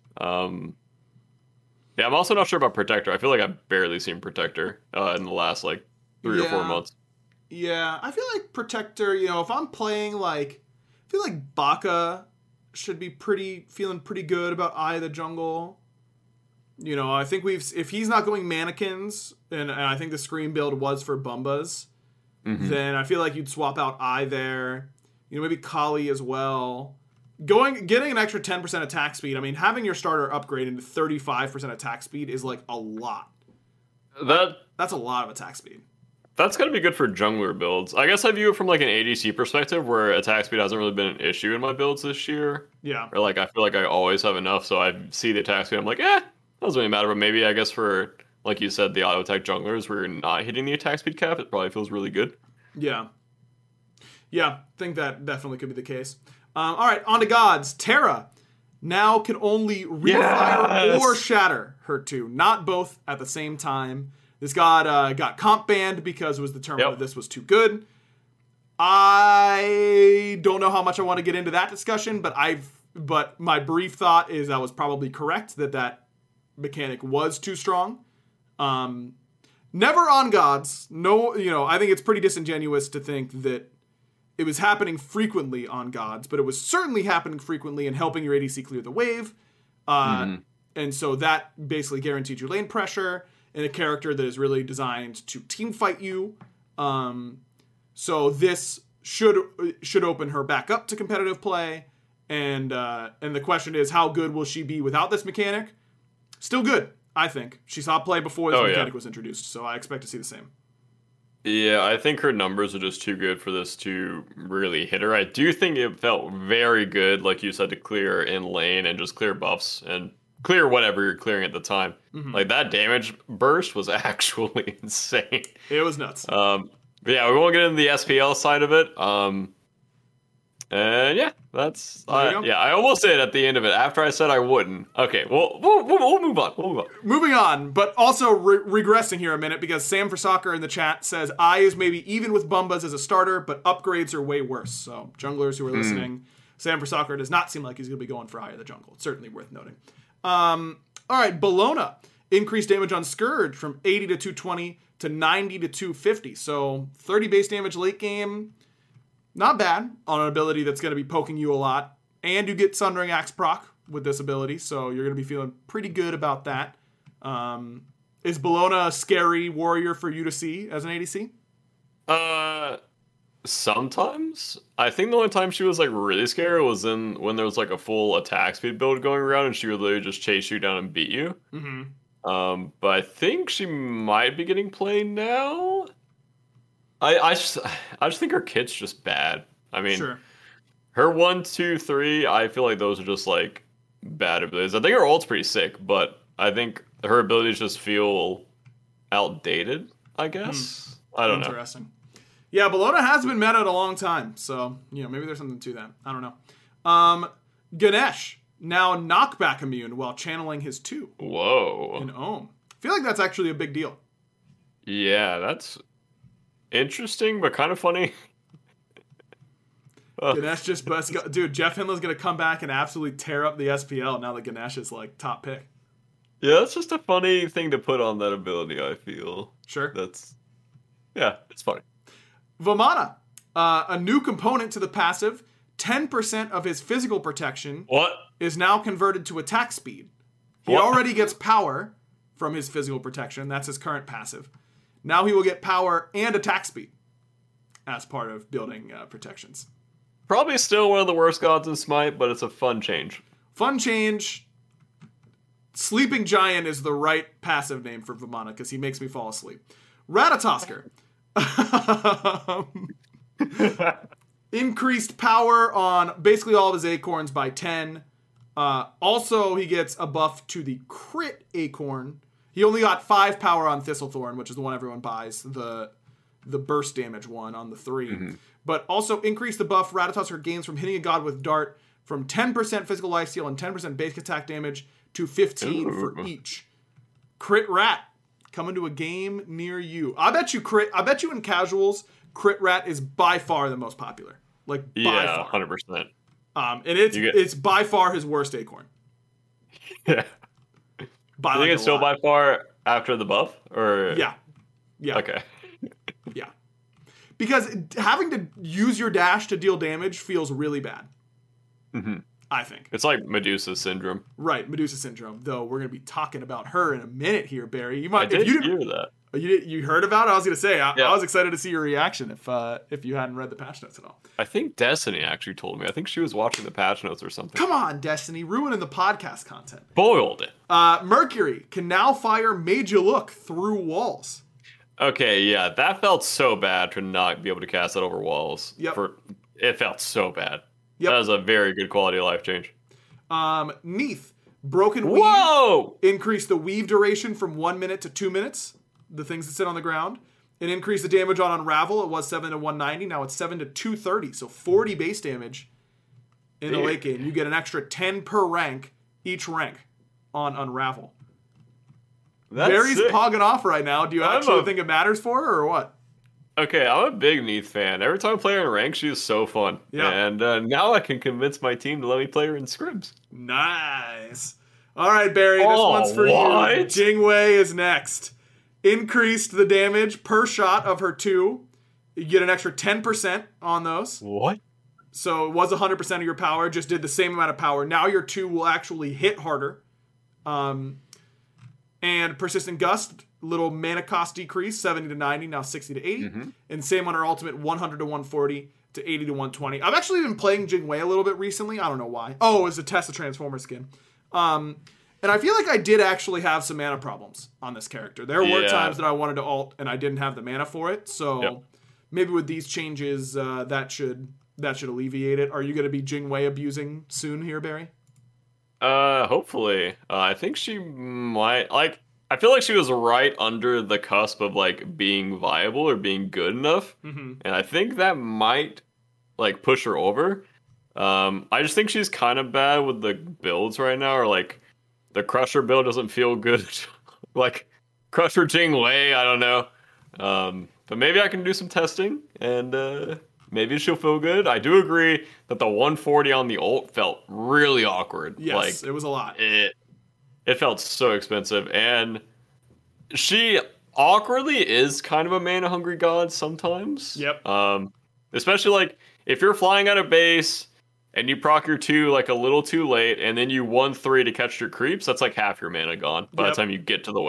Yeah, I'm also not sure about Protector. I feel like I've barely seen Protector in the last like 3 or 4 months. Yeah, I feel like Protector, if I'm playing I feel like Baka should be feeling pretty good about Eye of the Jungle. I think if he's not going Mannequins, and I think the Scream build was for Bumbas, then I feel like you'd swap out Eye there. Maybe Kali as well. Getting an extra 10% attack speed, I mean, having your starter upgrade into 35% attack speed is like a lot. That's a lot of attack speed. That's going to be good for jungler builds. I guess I view it from like an ADC perspective where attack speed hasn't really been an issue in my builds this year. Yeah. Or like I feel like I always have enough, so I see the attack speed, I'm like, doesn't really matter. But maybe I guess for, like you said, the auto attack junglers where you're not hitting the attack speed cap, it probably feels really good. Yeah. Yeah, I think that definitely could be the case. All right, on to gods. Terra now can only refire or shatter her 2, not both at the same time. This god got comp banned because it was determined that this was too good. I don't know how much I want to get into that discussion, but my brief thought is I was probably correct that mechanic was too strong. Never on gods. No, I think it's pretty disingenuous to think that it was happening frequently on gods, but it was certainly happening frequently and helping your ADC clear the wave. And so that basically guaranteed you lane pressure and a character that is really designed to team fight you. So this should open her back up to competitive play. And the question is, how good will she be without this mechanic? Still good, I think. She saw play before this mechanic was introduced, so I expect to see the same. Yeah, I think her numbers are just too good for this to really hit her. I do think it felt very good, like you said, to clear in lane and just clear buffs and clear whatever you're clearing at the time. Like that damage burst was actually insane. It was nuts. But yeah, we won't get into the SPL side of it. And yeah, that's I almost did at the end of it after I said I wouldn't. Okay, we'll move on. Moving on, but also regressing here a minute because Sam for Soccer in the chat says Eye is maybe even with Bumbas as a starter, but upgrades are way worse. So junglers who are listening, Sam for Soccer does not seem like he's going to be going for Eye of the Jungle. It's certainly worth noting. All right, Bellona increased damage on Scourge from 80 to 220 to 90 to 250. So 30 base damage late game. Not bad on an ability that's going to be poking you a lot. And you get Sundering Axe proc with this ability, so you're going to be feeling pretty good about that. Is Bologna a scary warrior for you to see as an ADC? Sometimes. I think the only time she was like really scary was when there was like a full attack speed build going around and she would literally just chase you down and beat you. But I think she might be getting played now. I just think her kit's just bad. I mean, Sure. her 1, 2, 3, I feel like those are just like bad abilities. I think her ult's pretty sick, but I think her abilities just feel outdated, I guess. I don't know. Interesting. Yeah, Bologna has been meta a long time, so maybe there's something to that. I don't know. Ganesh, now knockback immune while channeling his 2 Whoa. in Ohm. I feel like that's actually a big deal. Yeah, that's interesting, but kind of funny. Ganesh just dude, Jeff Hindley's gonna come back and absolutely tear up the SPL now that Ganesh is like top pick. Yeah, that's just a funny thing to put on that ability, I feel. Sure. It's funny. Vamana, a new component to the passive, 10% of his physical protection is now converted to attack speed. He already gets power from his physical protection. That's his current passive. Now he will get power and attack speed as part of building protections. Probably still one of the worst gods in Smite, but it's a fun change. Fun change. Sleeping Giant is the right passive name for Vamana because he makes me fall asleep. Ratatosker. Increased power on basically all of his acorns by 10. Also, he gets a buff to the crit acorn. He only got 5 power on Thistlethorn, which is the one everyone buys, the burst damage one on the 3. But also increase the buff Ratatosker gains from hitting a god with dart from 10% physical lifesteal and 10% basic attack damage to 15 for each. Crit Rat coming to a game near you. I bet you in casuals, Crit Rat is by far the most popular. Like by far. 100%. And it's by far his worst acorn. Yeah. By you think it's still by far after the buff? Or Yeah. Okay. Yeah. Because having to use your dash to deal damage feels really bad. I think. It's like Medusa syndrome. Right, Medusa syndrome. Though we're going to be talking about her in a minute here, Barry. I did hear that. You heard about it? I was going to say, I was excited to see your reaction if you hadn't read the patch notes at all. I think Destiny actually told me. I think she was watching the patch notes or something. Come on, Destiny, ruining the podcast content. Boiled it. Mercury can now fire Made You Look through walls. Okay, yeah, that felt so bad to not be able to cast that over walls. Yep. It felt so bad. Yep. That was a very good quality of life change. Neath, Broken Weave. Whoa! Increased the weave duration from 1 minute to 2 minutes. The things that sit on the ground. It increased the damage on Unravel. It was 7 to 190. Now it's 7 to 230. So 40 base damage in the late game. You get an extra 10 per rank, each rank on Unravel. Barry's pogging off right now. Do you actually think it matters for her or what? Okay, I'm a big Neath fan. Every time I play her in rank, she is so fun. Yeah. And now I can convince my team to let me play her in scrims. Nice. All right, Barry, this one's for you. Jingwei is next. Increased the damage per shot of her 2. You get an extra 10% on those. What? So it was 100% of your power, just did the same amount of power. Now your 2 will actually hit harder. And Persistent Gust, little mana cost decrease, 70 to 90, now 60 to 80. And same on her ultimate, 100 to 140 to 80 to 120. I've actually been playing Jingwei a little bit recently. I don't know why. Oh, it's a test of Transformer skin. And I feel like I did actually have some mana problems on this character. There were times that I wanted to ult and I didn't have the mana for it. So maybe with these changes, that should alleviate it. Are you going to be Jingwei abusing soon here, Barry? Hopefully. I think she might, I feel like she was right under the cusp of, being viable or being good enough. And I think that might, push her over. I just think she's kind of bad with the builds right now, or, the Crusher build doesn't feel good. Crusher Jingwei, I don't know. But maybe I can do some testing, and maybe she'll feel good. I do agree that the 140 on the ult felt really awkward. Yes, it was a lot. It felt so expensive, and she awkwardly is kind of a mana-hungry god sometimes. Yep. Especially, if you're flying out of base, and you proc your 2, a little too late, and then you 1-3 to catch your creeps, that's half your mana gone by the time you get to the wave.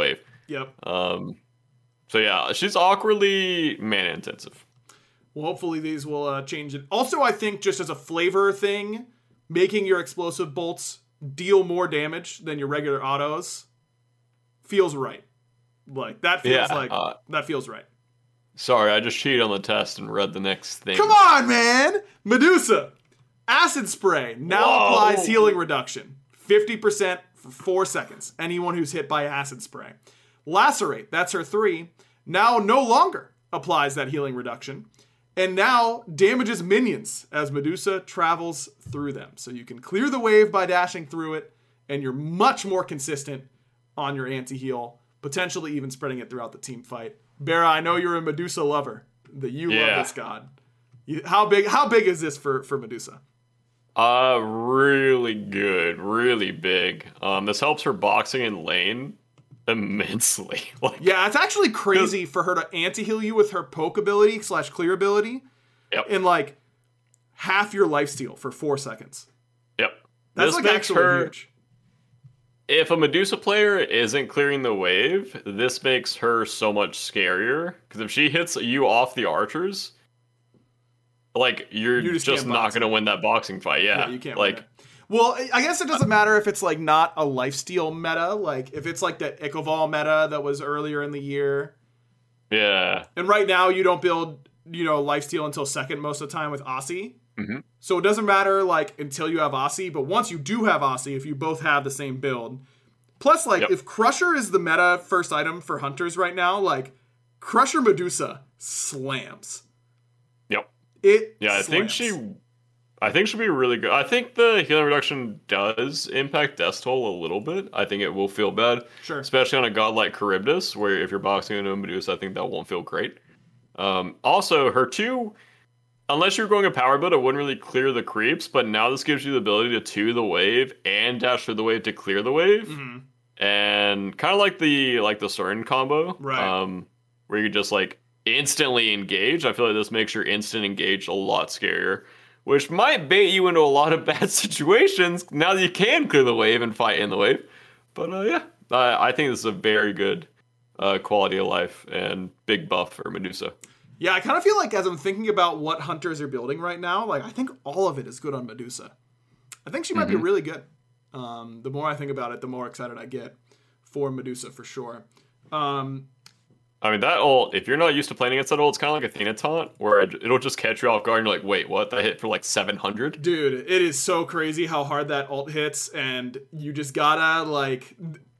Yep. So yeah, she's awkwardly mana intensive. Well, hopefully these will change it. Also, I think just as a flavor thing, making your explosive bolts deal more damage than your regular autos feels right. Like that feels that feels right. Sorry, I just cheated on the test and read the next thing. Come on, man! Medusa. Acid Spray now applies healing reduction. 50% for 4 seconds. Anyone who's hit by Acid Spray. Lacerate, that's her 3, now no longer applies that healing reduction. And now damages minions as Medusa travels through them. So you can clear the wave by dashing through it, and you're much more consistent on your anti-heal, potentially even spreading it throughout the team fight. Bera, I know you're a Medusa lover. That you love this god. How big is this for Medusa? Really good, really big. This helps her boxing in lane immensely. Yeah, it's actually crazy for her to anti-heal you with her poke ability / clear ability in like half your lifesteal for 4 seconds. Yep. That's like actually huge. If a Medusa player isn't clearing the wave, this makes her so much scarier. Because if she hits you off the archers, like you're just not going to win that boxing fight. Yeah, you can't win it. Well, I guess it doesn't matter if it's like not a lifesteal meta. Like if it's like the Ichaival meta that was earlier in the year. Yeah. And right now you don't build, lifesteal until second most of the time with Aussie. Mm-hmm. So it doesn't matter like until you have Aussie, but once you do have Aussie, if you both have the same build. Plus, like if Crusher is the meta first item for hunters right now, like Crusher Medusa slams. Yep. Slams. I think she'll be really good. I think the healing reduction does impact Death Toll a little bit. I think it will feel bad. Sure. Especially on a god like Charybdis, where if you're boxing into a Medusa, I think that won't feel great. Also, her 2, unless you're going a power build, it wouldn't really clear the creeps, but now this gives you the ability to 2 the wave and dash through the wave to clear the wave. Mm-hmm. And kind of like the Sorin combo. Right. Where you just like instantly engage. I feel like this makes your instant engage a lot scarier. Which might bait you into a lot of bad situations now that you can clear the wave and fight in the wave. But I think this is a very good quality of life and big buff for Medusa. Yeah, I kind of feel like as I'm thinking about what hunters are building right now, like I think all of it is good on Medusa. I think she might be really good. The more I think about it, the more excited I get for Medusa for sure. I mean, that ult, if you're not used to playing against that ult, it's kind of like Athena taunt, where it'll just catch you off guard and you're like, wait, what? That hit for like 700? Dude, it is so crazy how hard that ult hits, and you just gotta, like...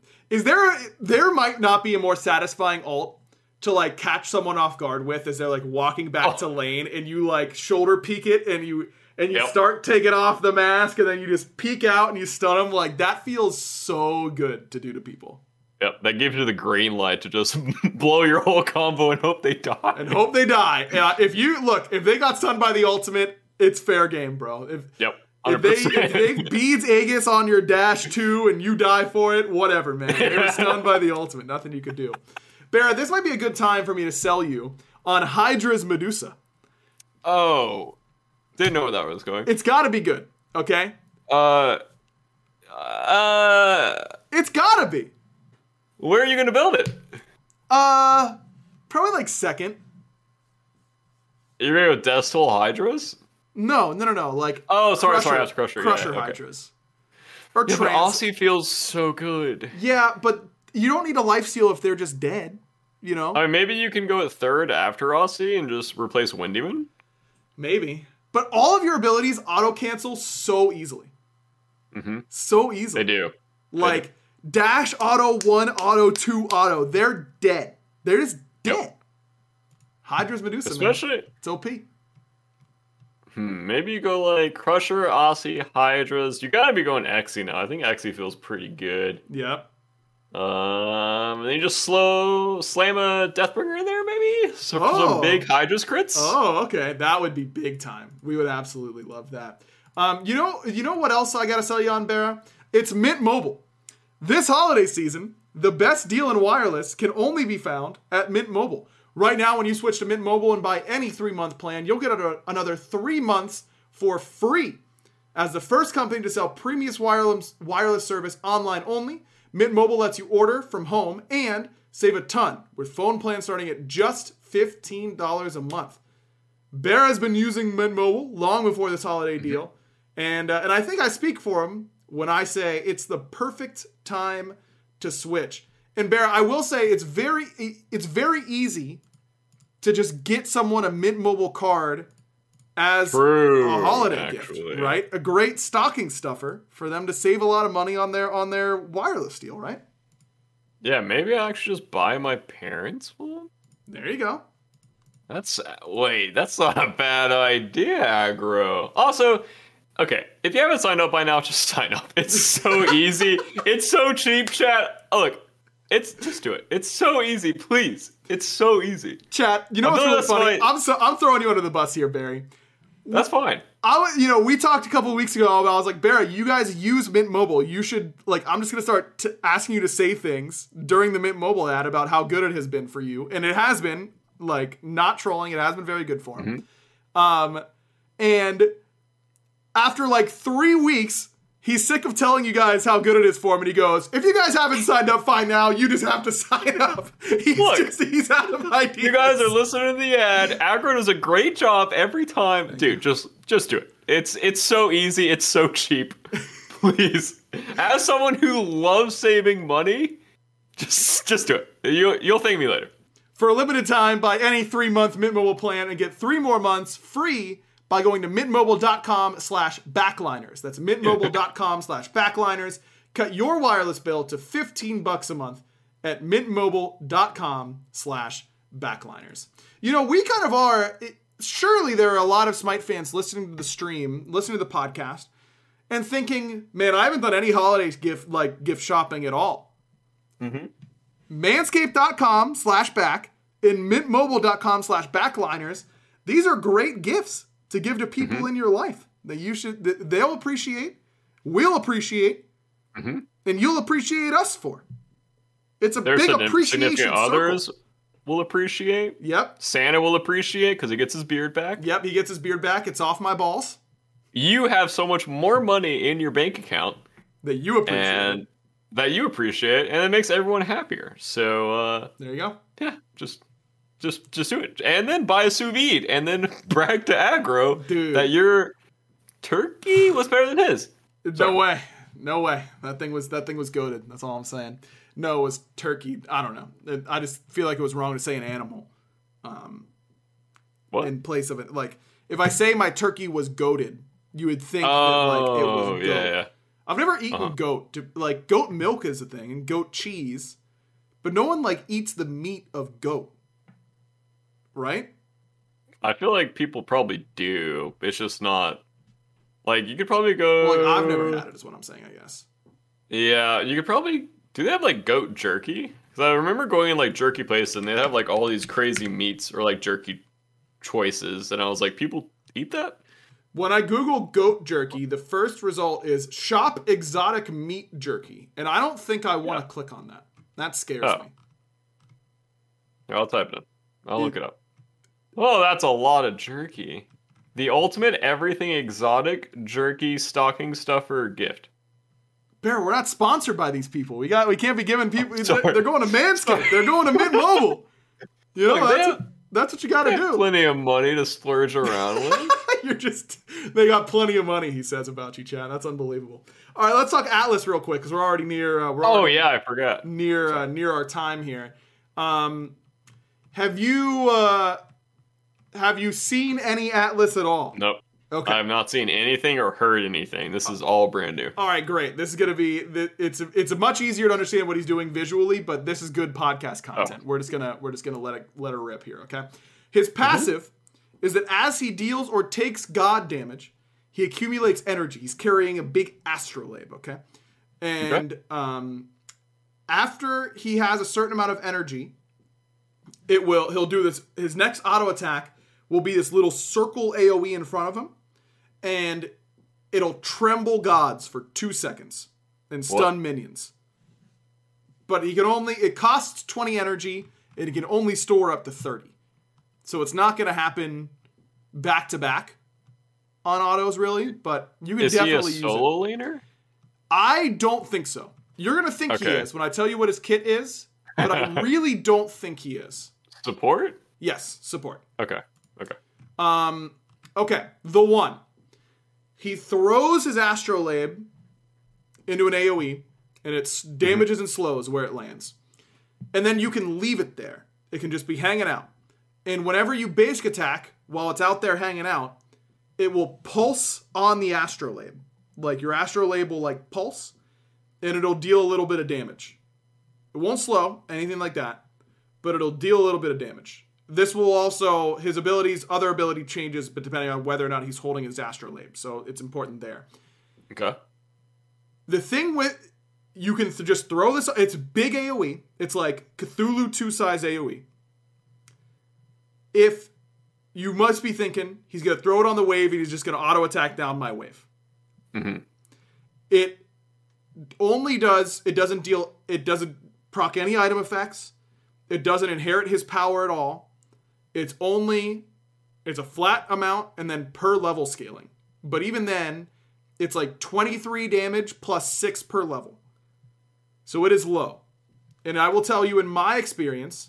There might not be a more satisfying ult to, like, catch someone off guard with as they're, like, walking back to lane, and you, like, shoulder peek it, and you start taking off the mask, and then you just peek out and you stun them. Like, that feels so good to do to people. Yep, that gives you the green light to just blow your whole combo and hope they die. If they got stunned by the ultimate, it's fair game, bro. If they beads Aegis on your dash 2 and you die for it, whatever, man. They were stunned by the ultimate. Nothing you could do. Barra, this might be a good time for me to sell you on Hydra's Medusa. Oh. Didn't know where that was going. It's gotta be good, okay? It's gotta be. Where are you going to build it? Probably like second. You're going to go Death Toll Hydras? No. Like, sorry, I was Crusher. Crusher Hydras. Or yeah, but Aussie feels so good. Yeah, but you don't need a lifesteal if they're just dead, I mean, maybe you can go at third after Aussie and just replace Windyman? Maybe. But all of your abilities auto-cancel so easily. Mm-hmm. So easily. They do. Like... Dash auto 1, auto 2, auto. They're dead. They're just dead. Yep. Hydra's Medusa, especially, man. It's OP. Maybe you go like Crusher, Aussie, Hydras. You gotta be going Exy now. I think Exy feels pretty good. Yep. And then you just slam a Deathbringer in there, maybe? Some big Hydras crits? Oh, okay. That would be big time. We would absolutely love that. You know what else I gotta sell you on, Barra? It's Mint Mobile. This holiday season, the best deal in wireless can only be found at Mint Mobile. Right now, when you switch to Mint Mobile and buy any 3-month plan, you'll get another 3 months for free. As the first company to sell premium wireless service online only, Mint Mobile lets you order from home and Save a ton with phone plans starting at just $15 a month. Bear has been using Mint Mobile long before this holiday deal, and I think I speak for him when I say it's the perfect time to switch. And Bear, I will say it's very easy to just get someone a Mint Mobile card as a holiday gift, right? A great stocking stuffer for them to save a lot of money on their wireless deal, right? Yeah, maybe I actually just buy my parents one. There you go. That's not a bad idea, Aggro. Also, okay, if you haven't signed up by now, just sign up. It's so easy. It's so cheap, chat. Oh, look, just do it. It's so easy, please. It's so easy. Chat, you know what's really funny? I'm throwing you under the bus here, Barry. That's fine. We talked a couple of weeks ago about, I was like, Barry, you guys use Mint Mobile. You should, I'm just going to start asking you to say things during the Mint Mobile ad about how good it has been for you. And it has been, not trolling. It has been very good for him. And after 3 weeks, he's sick of telling you guys how good it is for him. And he goes, if you guys haven't signed up, fine now. You just have to sign up. He's out of ideas. You guys are listening to the ad. Aggro does a great job every time. Dude, just do it. It's so easy. It's so cheap. Please. As someone who loves saving money, just do it. You'll thank me later. For a limited time, buy any 3-month Mint Mobile plan and get 3 more months free by going to mintmobile.com/backliners. That's mintmobile.com/backliners. Cut your wireless bill to $15 a month at mintmobile.com/backliners. We kind of are. Surely there are a lot of Smite fans listening to the stream, listening to the podcast, and thinking, man, I haven't done any holiday gift shopping at all. Manscaped.com/back and mintmobile.com/backliners. These are great gifts to give to people in your life that they'll appreciate, we'll appreciate, and you'll appreciate us for. It's a big appreciation circle. Others will appreciate. Yep. Santa will appreciate because he gets his beard back. Yep, he gets his beard back. It's off my balls. You have so much more money in your bank account that you appreciate. And it makes everyone happier. So there you go. Yeah, just do it, and then buy a sous vide, and then brag to Aggro that your turkey was better than his. No way. That thing was goated. That's all I'm saying. No, it was turkey. I don't know. I just feel like it was wrong to say an animal. What? In place of it, if I say my turkey was goated, you would think that it was a goat. Yeah. I've never eaten goat. Goat milk is a thing, and goat cheese, but no one eats the meat of goat. Right? I feel like people probably do. It's just not you could probably go. Well, I've never had it, is what I'm saying, I guess. Yeah, you could probably. Do they have goat jerky? Because I remember going in jerky places and they have all these crazy meats or jerky choices, and I was like, people eat that? When I Google goat jerky, the first result is shop exotic meat jerky, and I don't think I want to click on that. That scares me. I'll type it in. I'll look it up. Oh, that's a lot of jerky. The ultimate everything exotic jerky stocking stuffer gift. Bear, we're not sponsored by these people. We can't be giving people. They're going to Manscaped. They're going to Mint Mobile. That's what you got to do. Plenty of money to splurge around with. They got plenty of money. He says about you, Chad. That's unbelievable. All right, let's talk Atlas real quick because we're already near. I forgot. Near our time here. Have you seen any Atlas at all? Nope. Okay. I've not seen anything or heard anything. This is all brand new. All right, great. This is going to be it's much easier to understand what he's doing visually, but this is good podcast content. We're just gonna let it rip here, okay? His passive is that as he deals or takes god damage, he accumulates energy. He's carrying a big astrolabe, okay? And after he has a certain amount of energy, he'll do this. His next auto attack will be this little circle AoE in front of him, and it'll tremble gods for 2 seconds and stun minions. But it costs 20 energy, and it can only store up to 30. So it's not going to happen back to back on autos, really, but you can definitely use it. Is he a solo laner? I don't think so. You're going to think he is when I tell you what his kit is. but I really don't think he is. Support? Yes, support. Okay. Okay, the 1. He throws his Astrolabe into an AoE, and it's damages and slows where it lands. And then you can leave it there. It can just be hanging out. And whenever you basic attack, while it's out there hanging out, it will pulse on the Astrolabe. Like, your Astrolabe will, like, pulse, and it'll deal a little bit of damage. It won't slow, anything like that, but it'll deal a little bit of damage. This will also, his abilities, other ability changes, but depending on whether or not he's holding his Astrolabe. So it's important there. Okay. The thing with, you can just throw this, it's big AoE. It's like Cthulhu 2 size AoE. If you must be thinking, he's going to throw it on the wave and he's just going to auto attack down my wave. Mm-hmm. It only does, it doesn't proc any item effects. It doesn't inherit his power at all. It's a flat amount and then per level scaling. But even then, it's like 23 damage plus 6 per level. So it is low. And I will tell you, in my experience,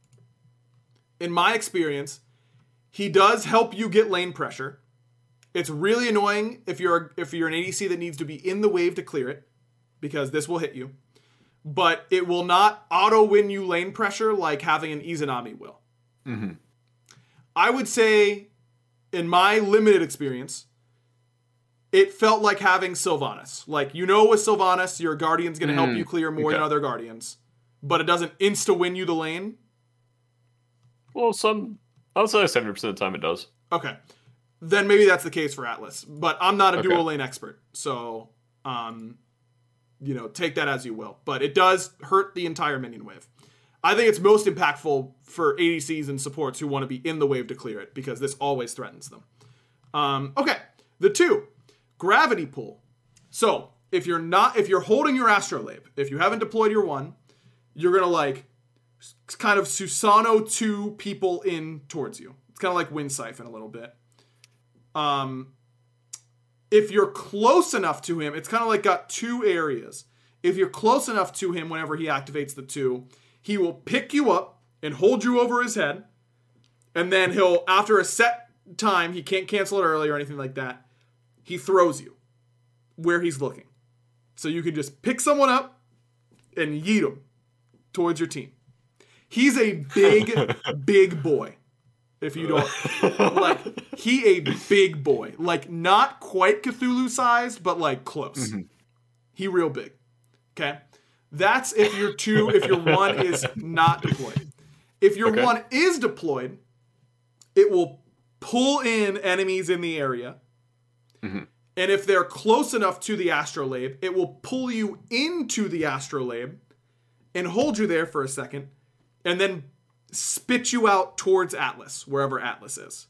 he does help you get lane pressure. It's really annoying if you're an ADC that needs to be in the wave to clear it, because this will hit you. But it will not auto-win you lane pressure like having an Izanami will. Mm-hmm. I would say, in my limited experience, it felt like having Sylvanas. Like, with Sylvanas, your Guardian's going to help you clear more than other Guardians. But it doesn't insta-win you the lane. Well, I would say 70% of the time it does. Okay. Then maybe that's the case for Atlas. But I'm not a dual lane expert. So, take that as you will. But it does hurt the entire minion wave. I think it's most impactful for ADCs and supports who want to be in the wave to clear it, because this always threatens them. Okay. The 2. Gravity Pull. So, if you're holding your Astrolabe, if you haven't deployed your 1, you're going to kind of Susano 2 people in towards you. It's kind of like Wind Siphon a little bit. If you're close enough to him, it's kind of like got 2 areas. If you're close enough to him whenever he activates the 2, he will pick you up and hold you over his head. And then he'll, after a set time, he can't cancel it early or anything like that, he throws you where he's looking. So you can just pick someone up and yeet him towards your team. He's a big, big boy. If you don't, he a big boy. Not quite Cthulhu sized, but close. Mm-hmm. He real big. Okay? That's if your 1 is not deployed. If your 1 is deployed, it will pull in enemies in the area. Mm-hmm. And if they're close enough to the Astrolabe, it will pull you into the Astrolabe and hold you there for a second, and then spit you out towards Atlas, wherever Atlas is.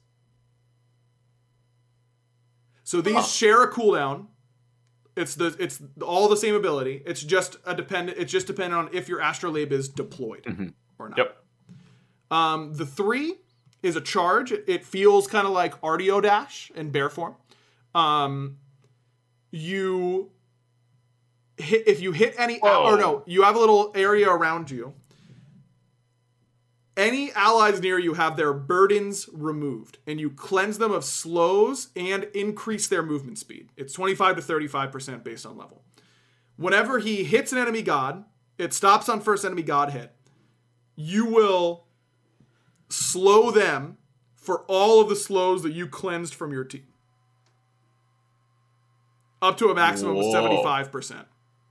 So these share a cooldown. It's all the same ability. It's just dependent on if your Astrolabe is deployed or not. Yep. The 3 is a charge. It feels kind of like Artio Dash in bear form. You hit any, you have a little area around you. Any allies near you have their burdens removed, and you cleanse them of slows and increase their movement speed. It's 25 to 35% based on level. Whenever he hits an enemy god, it stops on first enemy god hit. You will slow them for all of the slows that you cleansed from your team. Up to a maximum of 75%.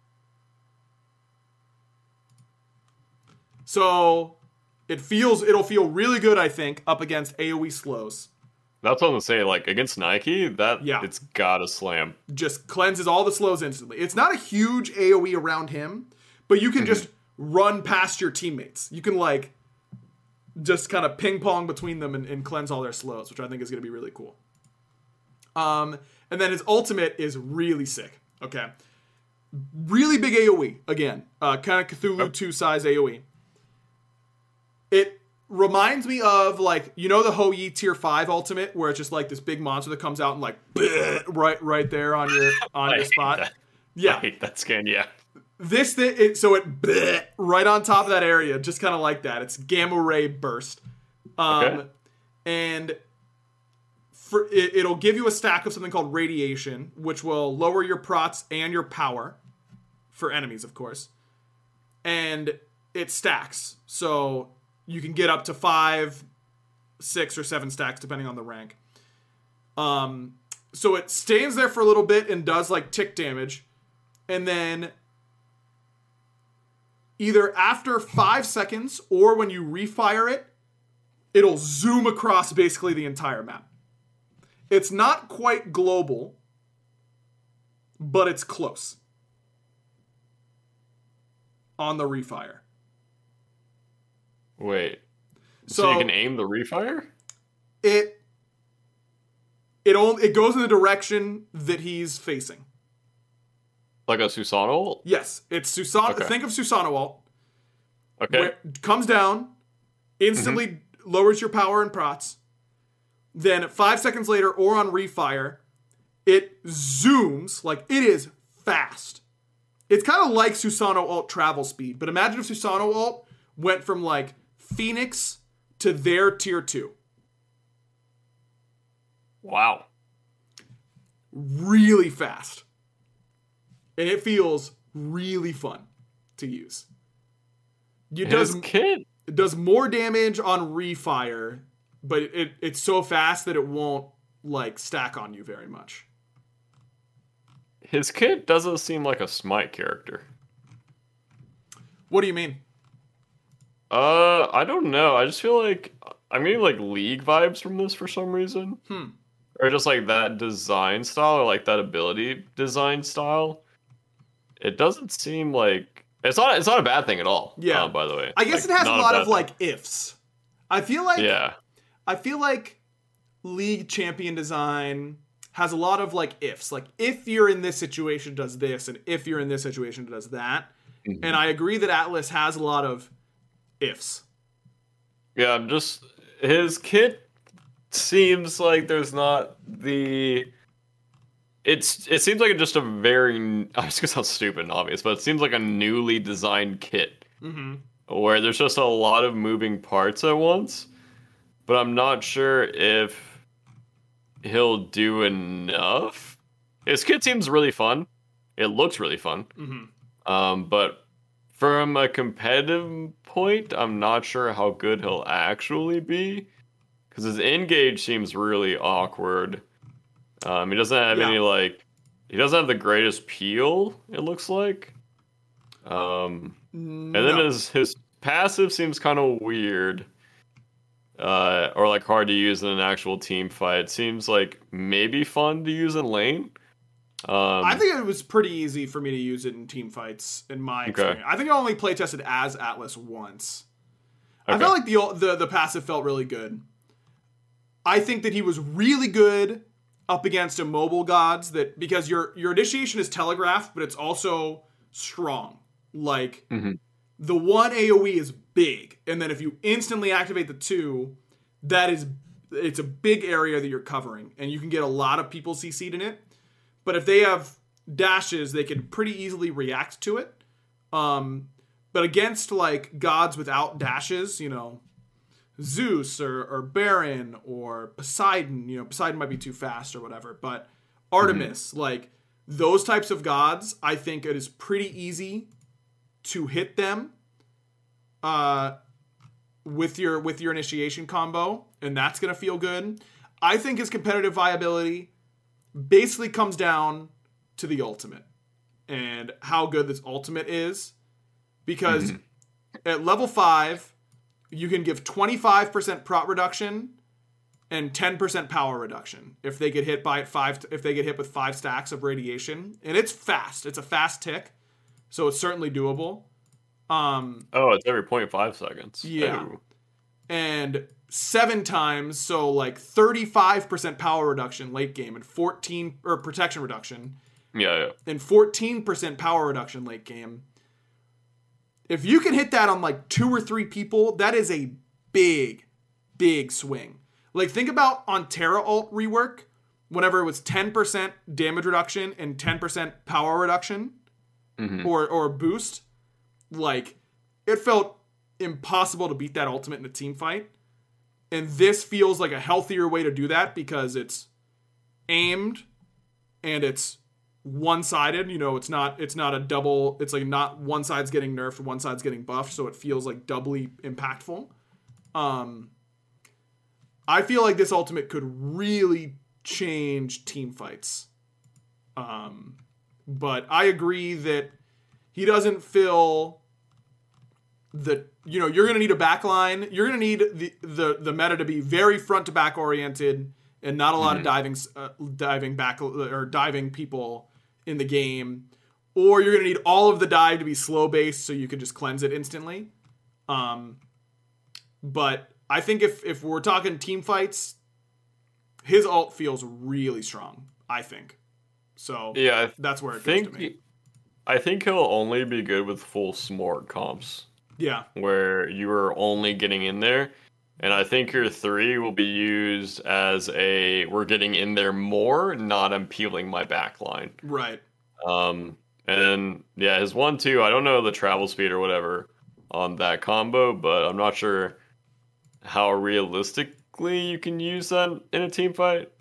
So it'll feel really good, I think, up against AoE slows. That's what I'm gonna say. Against Nike, it's gotta slam. Just cleanses all the slows instantly. It's not a huge AoE around him, but you can just run past your teammates. You can just kind of ping pong between them and cleanse all their slows, which I think is gonna be really cool. And then his ultimate is really sick. Okay. Really big AoE. Again, kind of Cthulhu 2 size AoE. It reminds me of the Hou Yi tier 5 ultimate, where it's just this big monster that comes out and right there on your spot. I hate that skin, yeah. this thing, so it bleh, right on top of that area, just kind of like that. It's gamma ray burst. Okay. And it'll give you a stack of something called radiation, which will lower your prots and your power for enemies, of course. And it stacks. So you can get up to 5, 6, or 7 stacks, depending on the rank. So it stands there for a little bit and does like tick damage. And then either after 5 seconds or when you refire it, it'll zoom across basically the entire map. It's not quite global, but it's close on the refire. Wait. So you can aim the refire? It goes in the direction that he's facing. Like a Susanoo ult? Yes, it's Susanoo. Okay. Think of Susanoo ult. Okay. Where it comes down, instantly lowers your power and prots. Then 5 seconds later, or on refire, it zooms. Like, it is fast. It's kind of like Susanoo ult travel speed. But imagine if Susanoo ult went from, like, Phoenix to their tier 2. Wow. Really fast. And it feels really fun to use. It does more damage on refire, but it's so fast that it won't like stack on you very much. His kit doesn't seem like a Smite character. What do you mean? I don't know. I just feel like I'm getting like League vibes from this for some reason. Or just like that design style or like that ability design style. It doesn't seem like it's not a bad thing at all. Yeah. By the way, I guess like, it has a lot of thing. like ifs. I feel like League champion design has a lot of like ifs. Like if you're in this situation, it does this, and if you're in this situation, it does that. Mm-hmm. And I agree that Atlas has a lot of ifs. Yeah, just his kit seems like there's not the. It seems like just a very. I'm just gonna sound stupid and obvious, but it seems like a newly designed kit where there's just a lot of moving parts at once. But I'm not sure if he'll do enough. His kit seems really fun. It looks really fun. But from a competitive point, I'm not sure how good he'll actually be. Because his engage seems really awkward. He doesn't have any, like... He doesn't have the greatest peel, it looks like. And then his passive seems kind of weird. Or, like, hard to use in an actual team fight. Seems like maybe fun to use in lane. I think it was pretty easy for me to use it in team fights, in my experience. I think I only play tested as Atlas once. I felt like the passive felt really good. I think that he was really good up against immobile gods, that because your initiation is telegraphed, but it's also strong. Like, the one AoE is big, and then if you instantly activate the 2, it's a big area that you're covering, and you can get a lot of people CC'd in it. But if they have dashes, they can pretty easily react to it. But against, like, gods without dashes, you know, Zeus or Baron or Poseidon, you know, Poseidon might be too fast or whatever, but Artemis, like, those types of gods, I think it is pretty easy to hit them with your initiation combo, and that's going to feel good. I think his competitive viability basically comes down to the ultimate and how good this ultimate is, because at level 5 you can give 25% prot reduction and 10% power reduction if they get hit with 5 stacks of radiation, and it's fast. It's a fast tick, so it's certainly doable. It's every 0.5 seconds. Yeah. Ooh. And 7 times, so like 35% power reduction late game and 14 or protection reduction. Yeah. And 14% power reduction late game. If you can hit that on like 2 or 3 people, that is a big, big swing. Like, think about on Terra ult rework, whenever it was 10% damage reduction and 10% power reduction. or boost, like, it felt impossible to beat that ultimate in a team fight. And this feels like a healthier way to do that because it's aimed and it's one-sided. You know, it's not a double. It's like not one side's getting nerfed, one side's getting buffed, so it feels like doubly impactful. I feel like this ultimate could really change team fights. But I agree that he doesn't feel that, you know, you're going to need a backline. You're going to need the meta to be very front to back oriented and not a lot of diving back or diving people in the game. Or you're going to need all of the dive to be slow based so you can just cleanse it instantly. But I think if we're talking team fights, his ult feels really strong, I think. So yeah, that's where it goes to me. I think he'll only be good with full smart comps. Yeah. Where you are only getting in there. And I think your 3 will be used as we're getting in there more, not I'm peeling my backline. Right. And yeah, his 1-2, I don't know the travel speed or whatever on that combo, but I'm not sure how realistically you can use that in a team fight.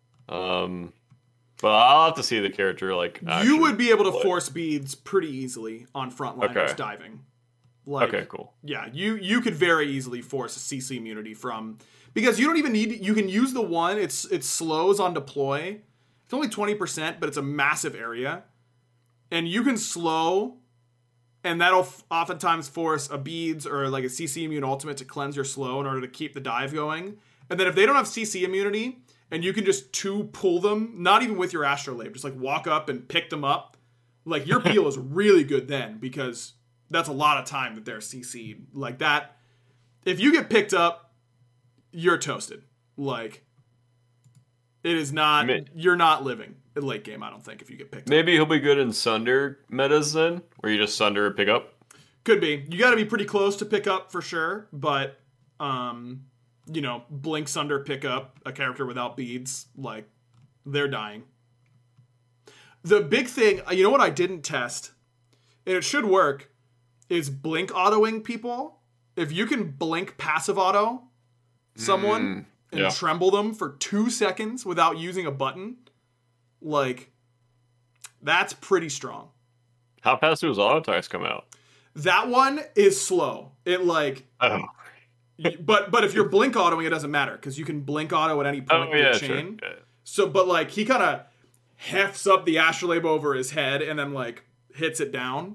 But I'll have to see the character you would be able to force beads pretty easily on frontliners diving. Okay, cool. Yeah, you could very easily force a CC immunity from, because you don't even need, you can use the one, it slows on deploy. It's only 20%, but it's a massive area. And you can slow, and that'll oftentimes force a beads or like a CC immune ultimate to cleanse your slow in order to keep the dive going. And then if they don't have CC immunity, and you can just pull them, not even with your Astrolabe, just like walk up and pick them up, like your peel is really good then, because that's a lot of time that they're CC'd. Like that, if you get picked up, you're toasted. Like, it is not, you're not living in late game, I don't think, if you get picked up. Maybe he'll be good in Sunder metas then, where you just Sunder pick up? Could be. You gotta be pretty close to pick up for sure, but, you know, Blink Sunder pick up a character without beads, like, they're dying. The big thing, you know what I didn't test, and it should work, is blink autoing people. If you can blink passive auto someone and tremble them for 2 seconds without using a button, like, that's pretty strong. How fast do his auto attacks come out? That one is slow. It like... Oh. But if you're blink autoing, it doesn't matter, because you can blink auto at any point in the chain. Sure. Yeah. So, but like, he kind of hefts up the Astrolabe over his head and then like hits it down.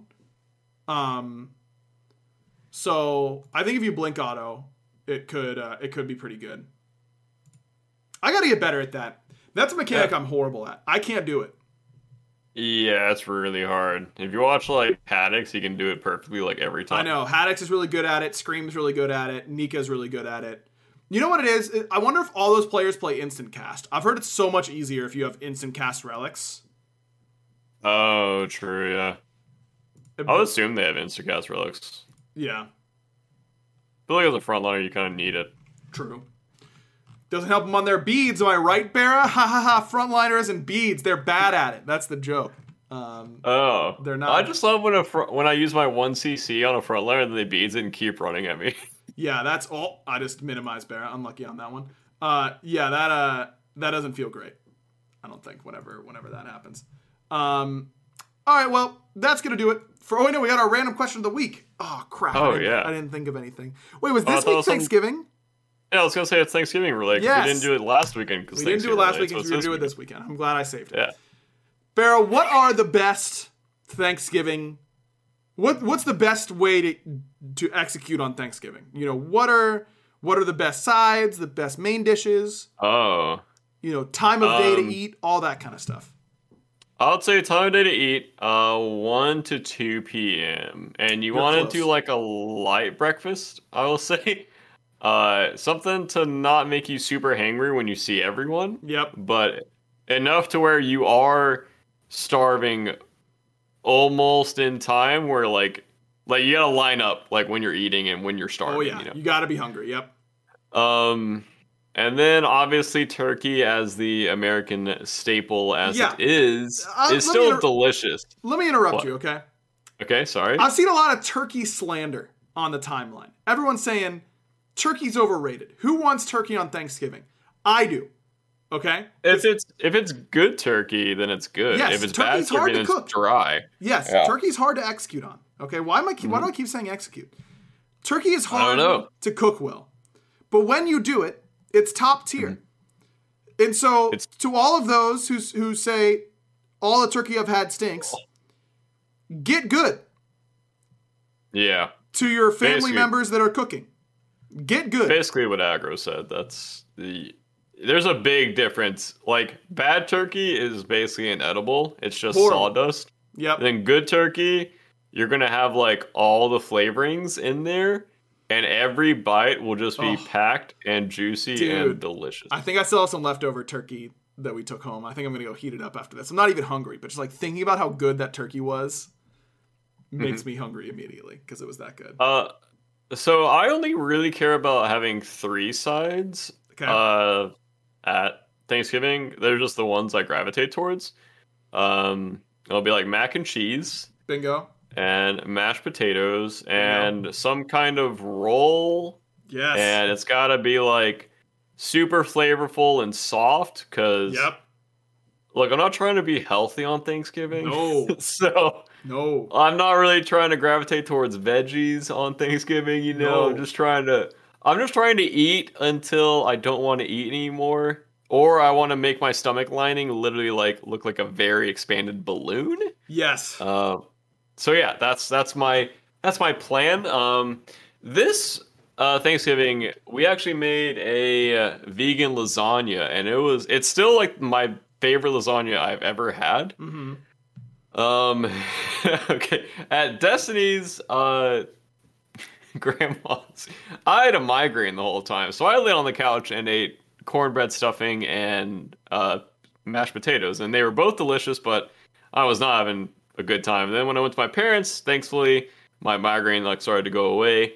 So I think if you blink auto, it could be pretty good. I got to get better at that. That's a mechanic I'm horrible at. I can't do it. Yeah, it's really hard. If you watch like Haddix, he can do it perfectly like every time. I know. Haddix is really good at it. Scream's really good at it. Nika's really good at it. You know what it is? I wonder if all those players play instant cast. I've heard it's so much easier if you have instant cast relics. Oh, true, yeah. I would assume they have instant cast relics. Yeah. I feel like as a frontliner, you kind of need it. True. Doesn't help them on their beads, am I right, Barra? Ha ha ha, frontliners and beads, they're bad at it. That's the joke. They're not. I just love when I use my 1cc on a frontliner and the beads and keep running at me. Yeah, that's all. I just minimized Barra. Unlucky on that one. Yeah, that doesn't feel great. I don't think whenever that happens. All right, well, that's going to do it. We got our random question of the week. Oh, crap. Oh, I yeah. didn't think of anything. Wait, was this week Thanksgiving? Yeah, I was going to say it's Thanksgiving related. Yes. We didn't do it last weekend. We didn't do it last weekend, so we're going to do it this weekend. I'm glad I saved it. Yeah. Barra, what are the best Thanksgiving... What's the best way to execute on Thanksgiving? You know, what are the best sides, the best main dishes? Oh. You know, time of day to eat, all that kind of stuff. I would say time of day to eat, 1 to 2 p.m. And you want to do like a light breakfast, I will say. Something to not make you super hangry when you see everyone. Yep. But enough to where you are starving almost in time, where like you gotta line up like when you're eating and when you're starving. Oh yeah, you know? You gotta be hungry. Yep. And then obviously turkey, as the American staple as it is still delicious. Let me interrupt you, okay? Okay, sorry. I've seen a lot of turkey slander on the timeline. Everyone's saying turkey's overrated. Who wants turkey on Thanksgiving? I do. Okay? If it's good turkey, then it's good. Yes, if it's bad turkey's hard turkey, to then cook. it's dry. Yes, Yeah. turkey's hard to execute on. Okay, why do I keep saying execute? Turkey is I don't hard know. to cook well. But when you do it, it's top tier. And so to all of those who say all the turkey I've had stinks, get good. Yeah. To your family Basically- members that are cooking. Get good. Basically what Agro said. There's a big difference. Like, bad turkey is basically inedible. It's just Horrible. sawdust. Yep. Then good turkey, you're going to have, like, all the flavorings in there. And every bite will just be packed and juicy and delicious. I think I still have some leftover turkey that we took home. I think I'm going to go heat it up after this. I'm not even hungry, but just like thinking about how good that turkey was makes me hungry immediately because it was that good. So I only really care about having 3 sides at Thanksgiving. They're just the ones I gravitate towards. It'll be like mac and cheese. Bingo. And mashed potatoes and some kind of roll. Yes. And it's got to be like super flavorful and soft because look, I'm not trying to be healthy on Thanksgiving. No. So no. I'm not really trying to gravitate towards veggies on Thanksgiving, you know. No. I'm just trying to eat until I don't want to eat anymore. Or I want to make my stomach lining literally like look like a very expanded balloon. Yes. So yeah, that's my plan. This Thanksgiving we actually made a vegan lasagna, and it's still like my favorite lasagna I've ever had. Okay, at Destiny's grandma's, I had a migraine the whole time, so I lay on the couch and ate cornbread stuffing and mashed potatoes, and they were both delicious, but I was not having a good time. And then when I went to my parents, thankfully my migraine like started to go away.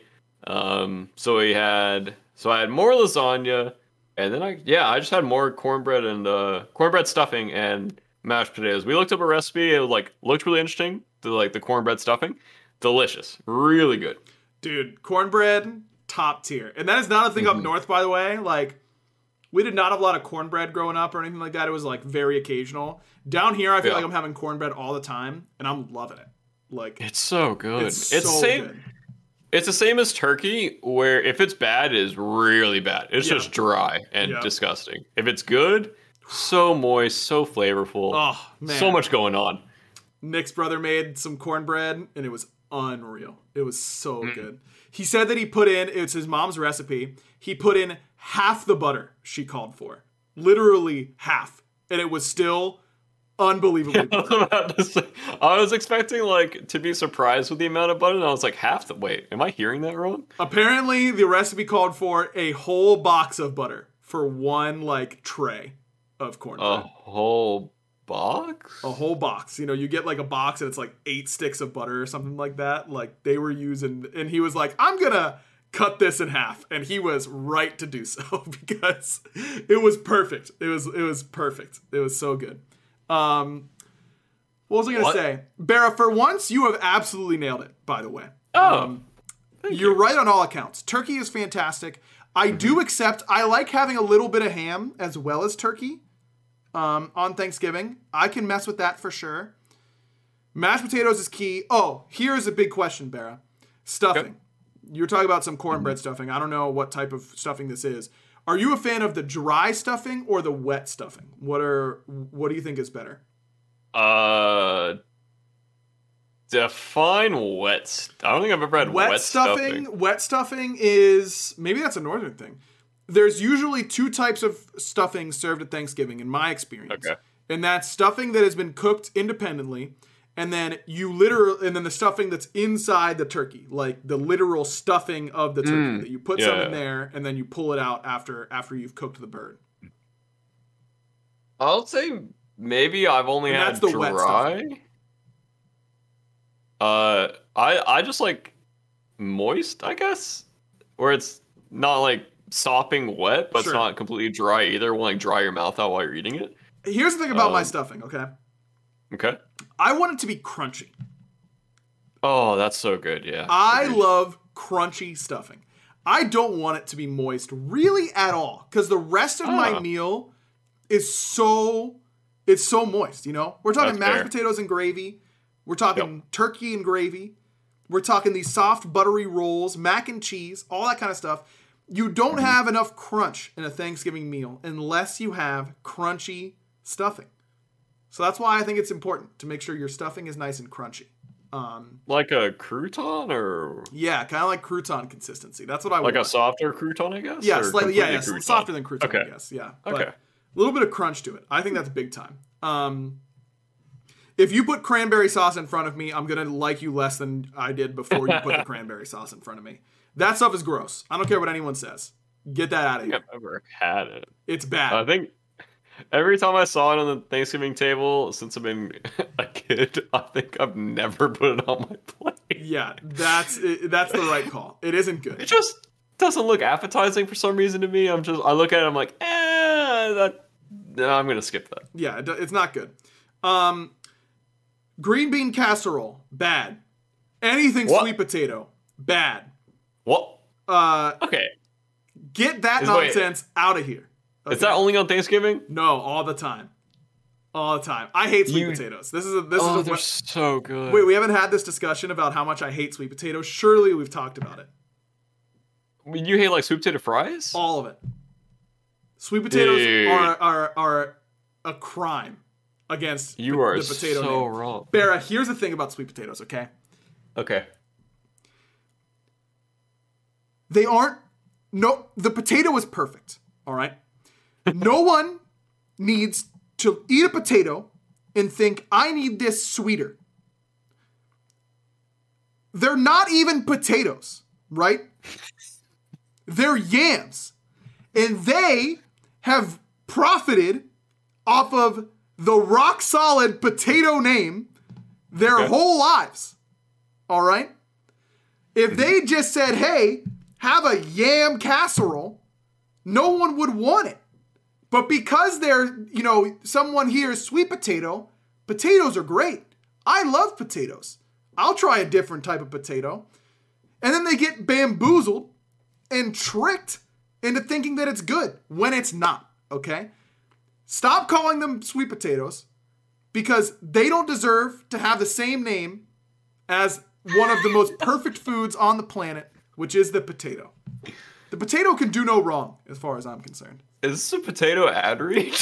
So I had more lasagna, and then I just had more cornbread and cornbread stuffing and mashed potatoes. We looked up a recipe. It looked really interesting. The cornbread stuffing, delicious, really good. Dude, cornbread, top tier. And that is not a thing up north, by the way. Like, we did not have a lot of cornbread growing up or anything like that. It was like very occasional. Down here, I feel like I'm having cornbread all the time, and I'm loving it. Like, it's so good. It's so good. It's the same as turkey, where if it's bad, it is really bad. It's just dry and disgusting. If it's good, so moist, so flavorful. Oh, man. So much going on. Nick's brother made some cornbread, and it was unreal. It was so good. He said that he put in, it's his mom's recipe, he put in half the butter she called for. Literally half. And it was still unbelievably good. I was expecting to be surprised with the amount of butter, and I was like, half the wait. Am I hearing that wrong? Apparently, the recipe called for a whole box of butter for one tray of cornbread. A whole box? A whole box. You know, you get a box and it's 8 sticks of butter or something like that. Like they were using, and he was like, I'm gonna cut this in half, and he was right to do so because it was perfect. It was perfect. It was so good. What was I going to say? Barra, for once, you have absolutely nailed it, by the way. You're right on all accounts. Turkey is fantastic. I do accept, I like having a little bit of ham as well as turkey on Thanksgiving. I can mess with that for sure. Mashed potatoes is key. Oh, here's a big question, Barra. Stuffing. Okay. You were talking about some cornbread stuffing. I don't know what type of stuffing this is. Are you a fan of the dry stuffing or the wet stuffing? What do you think is better? Define wet. I don't think I've ever had wet stuffing. Wet stuffing is, maybe that's a northern thing. There's usually 2 types of stuffing served at Thanksgiving, in my experience. Okay. And that's stuffing that has been cooked independently, and then and then the stuffing that's inside the turkey, like the literal stuffing of the turkey that you put some in there, and then you pull it out after you've cooked the bird. I'll say maybe I've only had that's the dry. Wet stuffing. I just like moist, I guess, where it's not sopping wet, but it's not completely dry either. Will dry your mouth out while you're eating it. Here's the thing about my stuffing, okay? Okay. I want it to be crunchy. Oh, that's so good. Yeah. I Agreed. love crunchy stuffing. I don't want it to be moist really at all because the rest of my meal is it's so moist, you know? We're talking That's mashed fair. potatoes and gravy. We're talking turkey and gravy. We're talking these soft buttery rolls, mac and cheese, all that kind of stuff. You don't have enough crunch in a Thanksgiving meal unless you have crunchy stuffing. So that's why I think it's important to make sure your stuffing is nice and crunchy. Like a crouton or Yeah, kind of like crouton consistency. That's what I like want. a softer crouton, I guess? Yeah, Or slightly. Yeah, completely yeah, crouton? softer than crouton, Okay. I guess. Yeah. But Okay. a little bit of crunch to it. I think that's big time. If you put cranberry sauce in front of me, I'm gonna like you less than I did before you put the cranberry sauce in front of me. That stuff is gross. I don't care what anyone says. Get that out of here. I've never had it. It's bad. I think every time I saw it on the Thanksgiving table since I've been a kid, I think I've never put it on my plate. Yeah, that's the right call. It isn't good. It just doesn't look appetizing for some reason to me. I look at it, I'm like, no, I'm gonna skip that. Yeah, it's not good. Green bean casserole, bad. Anything What? sweet potato, bad. What? Okay. Get that Wait. nonsense out of here. Is that only on Thanksgiving? No, all the time. All the time. I hate sweet potatoes. This is They're so good. Wait, we haven't had this discussion about how much I hate sweet potatoes. Surely we've talked about it. You hate like sweet potato fries? All of it. Sweet potatoes Dude. are a crime against You are the potato so name. wrong. Barra, here's the thing about sweet potatoes, okay? Okay. The potato is perfect, all right? No one needs to eat a potato and think, I need this sweeter. They're not even potatoes, right? They're yams. And they have profited off of the rock solid potato name their whole lives, all right? If they just said, hey, have a yam casserole, no one would want it. But because they're, someone here is sweet potato, potatoes are great. I love potatoes. I'll try a different type of potato. And then they get bamboozled and tricked into thinking that it's good when it's not, okay? Stop calling them sweet potatoes because they don't deserve to have the same name as one of the most perfect foods on the planet, which is the potato. The potato can do no wrong, as far as I'm concerned. Is this a potato ad read?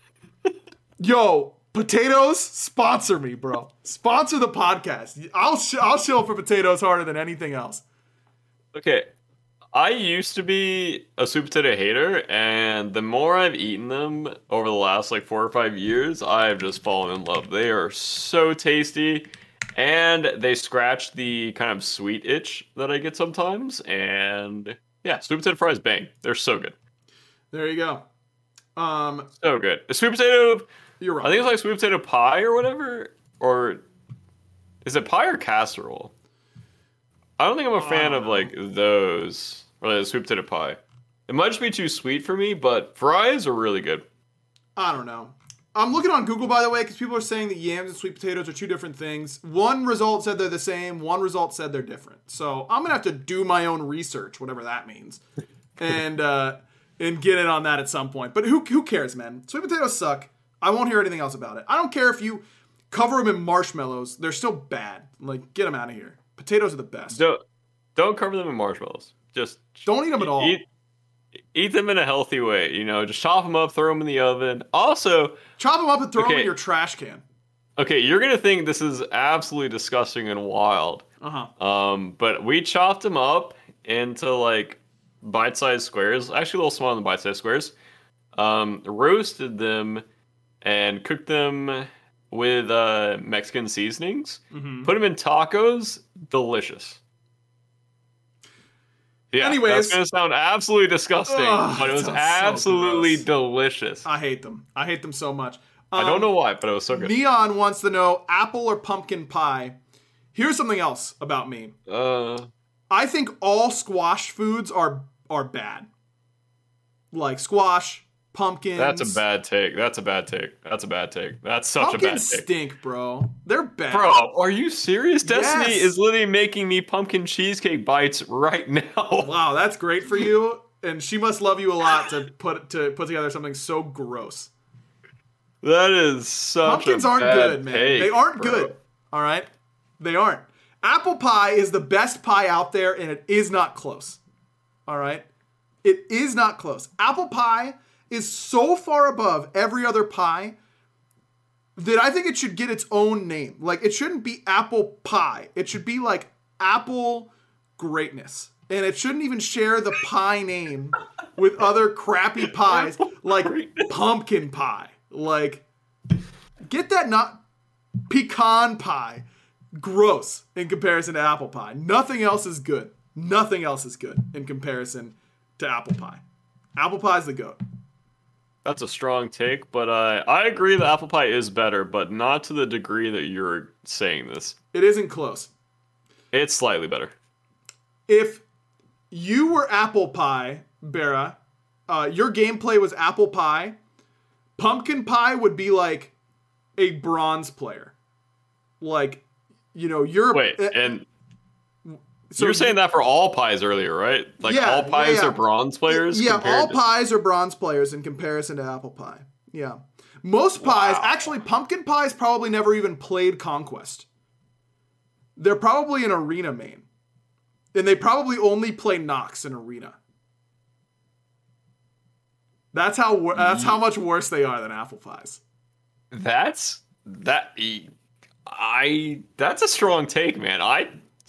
Yo, potatoes, sponsor me, bro. Sponsor the podcast. I'll shill for potatoes harder than anything else. Okay. I used to be a sweet potato hater, and the more I've eaten them over the last 4 or 5 years, I've just fallen in love. They are so tasty, and they scratch the kind of sweet itch that I get sometimes. And yeah, sweet potato fries, bang. They're so good. There you go. So good. A sweet potato, You're right. I think it's like sweet potato pie or whatever. Or is it pie or casserole? I don't think I'm a fan of those. Or like sweet potato pie. It might just be too sweet for me, but fries are really good. I don't know. I'm looking on Google, by the way, because people are saying that yams and sweet potatoes are two different things. One result said they're the same. One result said they're different. So I'm going to have to do my own research, whatever that means, and get it on that at some point. But who cares, man? Sweet potatoes suck. I won't hear anything else about it. I don't care if you cover them in marshmallows. They're still bad. Get them out of here. Potatoes are the best. Don't cover them in marshmallows. Just Don't eat them at all. Eat them in a healthy way. Just chop them up, throw them in the oven. Also, Chop them up and throw them Okay. in your trash can. okay, you're gonna think this is absolutely disgusting and wild. But we chopped them up into bite-sized squares, actually a little smaller than bite-sized squares. Roasted them and cooked them with Mexican seasonings. Put them in tacos. Delicious. Yeah, Anyways. that's gonna sound absolutely disgusting, Ugh, but it was that sounds so absolutely gross. delicious. I hate them. I hate them so much. I don't know why, but it was so good. Neon wants to know apple or pumpkin pie. Here's something else about me. I think all squash foods are bad. Like squash, pumpkins. That's a bad take. That's such a bad take. Pumpkins stink, bro. They're bad. Bro, are you serious? Destiny Yes. is literally making me pumpkin cheesecake bites right now. Wow, that's great for you. And she must love you a lot to put together something so gross. That is such Pumpkins a aren't bad good, man. take, They aren't bro. good. All right? They aren't. Apple pie is the best pie out there, and it is not close. All right? It is not close. Apple pie is so far above every other pie that I think it should get its own name. Like, it shouldn't be apple pie. It should be like apple greatness. And it shouldn't even share the pie name with other crappy pies like pumpkin pie. Like, get that not pecan pie. Gross in comparison to apple pie. Nothing else is good. Nothing else is good in comparison to apple pie. Apple pie is the GOAT. That's a strong take, but I agree that apple pie is better, but not to the degree that you're saying this. It isn't close. It's slightly better. If you were apple pie, Bera, your gameplay was apple pie, pumpkin pie would be like a bronze player. Like, you know, you're... Wait, and so you were saying that for all pies earlier, right? Like, Yeah, all pies yeah. are bronze players? Yeah, compared all to- pies are bronze players in comparison to apple pie. Yeah. Most pies, actually, pumpkin pies probably never even played Conquest. They're probably an arena main. And they probably only play Nox in arena. That's how much worse they are than apple pies. That's a strong take, man. I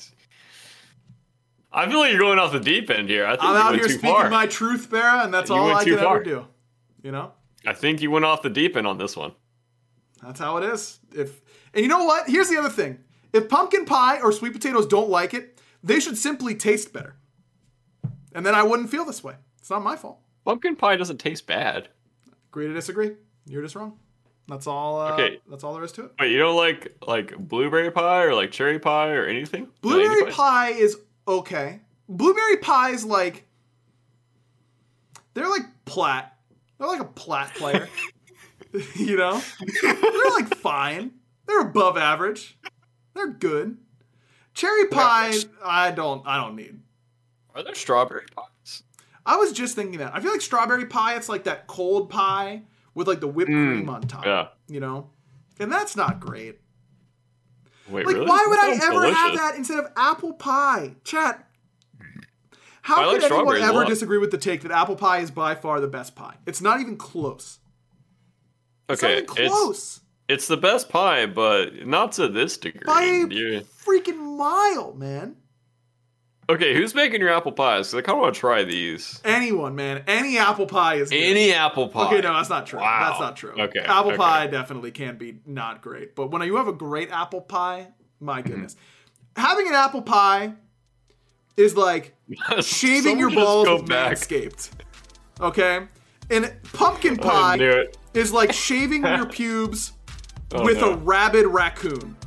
feel like you're going off the deep end here. I think I'm you out went here too speaking far. my truth, Bera, and that's You all went I too can far. ever do. You know? I think you went off the deep end on this one. That's how it is. And you know what? Here's the other thing. If pumpkin pie or sweet potatoes don't like it, they should simply taste better. And then I wouldn't feel this way. It's not my fault. Pumpkin pie doesn't taste bad. Agree to disagree. You're just wrong. That's all. Okay. That's all there is to it. Wait, you don't like blueberry pie or like cherry pie or anything? Blueberry Any pie is okay. Blueberry pie is like, they're like Platt. They're like a Platt player. You know? They're like fine. They're above average. They're good. Cherry pie, I don't need. Are there strawberry pies? I was just thinking that. I feel like strawberry pie, it's like that cold pie with like the whipped cream on top. Yeah. You know? And that's not great. Wait, Like, really? why would That I sounds ever have delicious. that instead of apple pie? Chat. I How like could anyone strawberries a ever lot. disagree with the take that apple pie is by far the best pie? It's not even close. It's not Okay, even close. it's the best pie, but not to this degree. By a You- freaking mile, man. Okay, who's making your apple pies? 'Cause I kind of want to try these. Anyone, man. Any apple pie is good. Any apple pie. Okay, no, that's not true. Wow. That's not true. Okay, Apple okay. pie definitely can be not great. But when you have a great apple pie, my Mm-hmm. goodness. Having an apple pie is like shaving your Someone balls just with go back. Manscaped. Okay? And pumpkin I pie knew it. is like shaving your pubes Oh, with no. a rabid raccoon.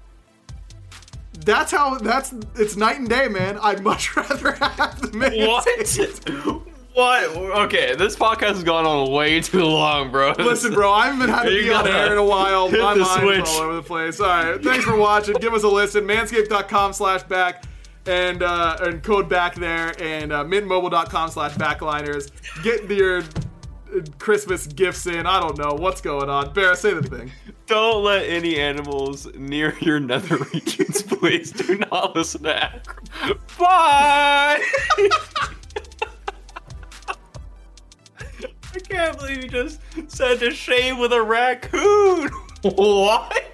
It's night and day, man. I'd much rather have the Manscaped. What? Okay, this podcast has gone on way too long, bro. Listen, bro, I haven't been had to You be on gotta air in a while. hit My the mind's switch. all over the place. All right, thanks for watching. Give us a listen. Manscaped.com/back and code back there, and mintmobile.com/backliners. Get your Christmas gifts in. I don't know what's going on. Bear, say the thing. Don't let any animals near your nether regions, please. Do not listen to Akram. Bye! I can't believe you just said to shave with a raccoon. What?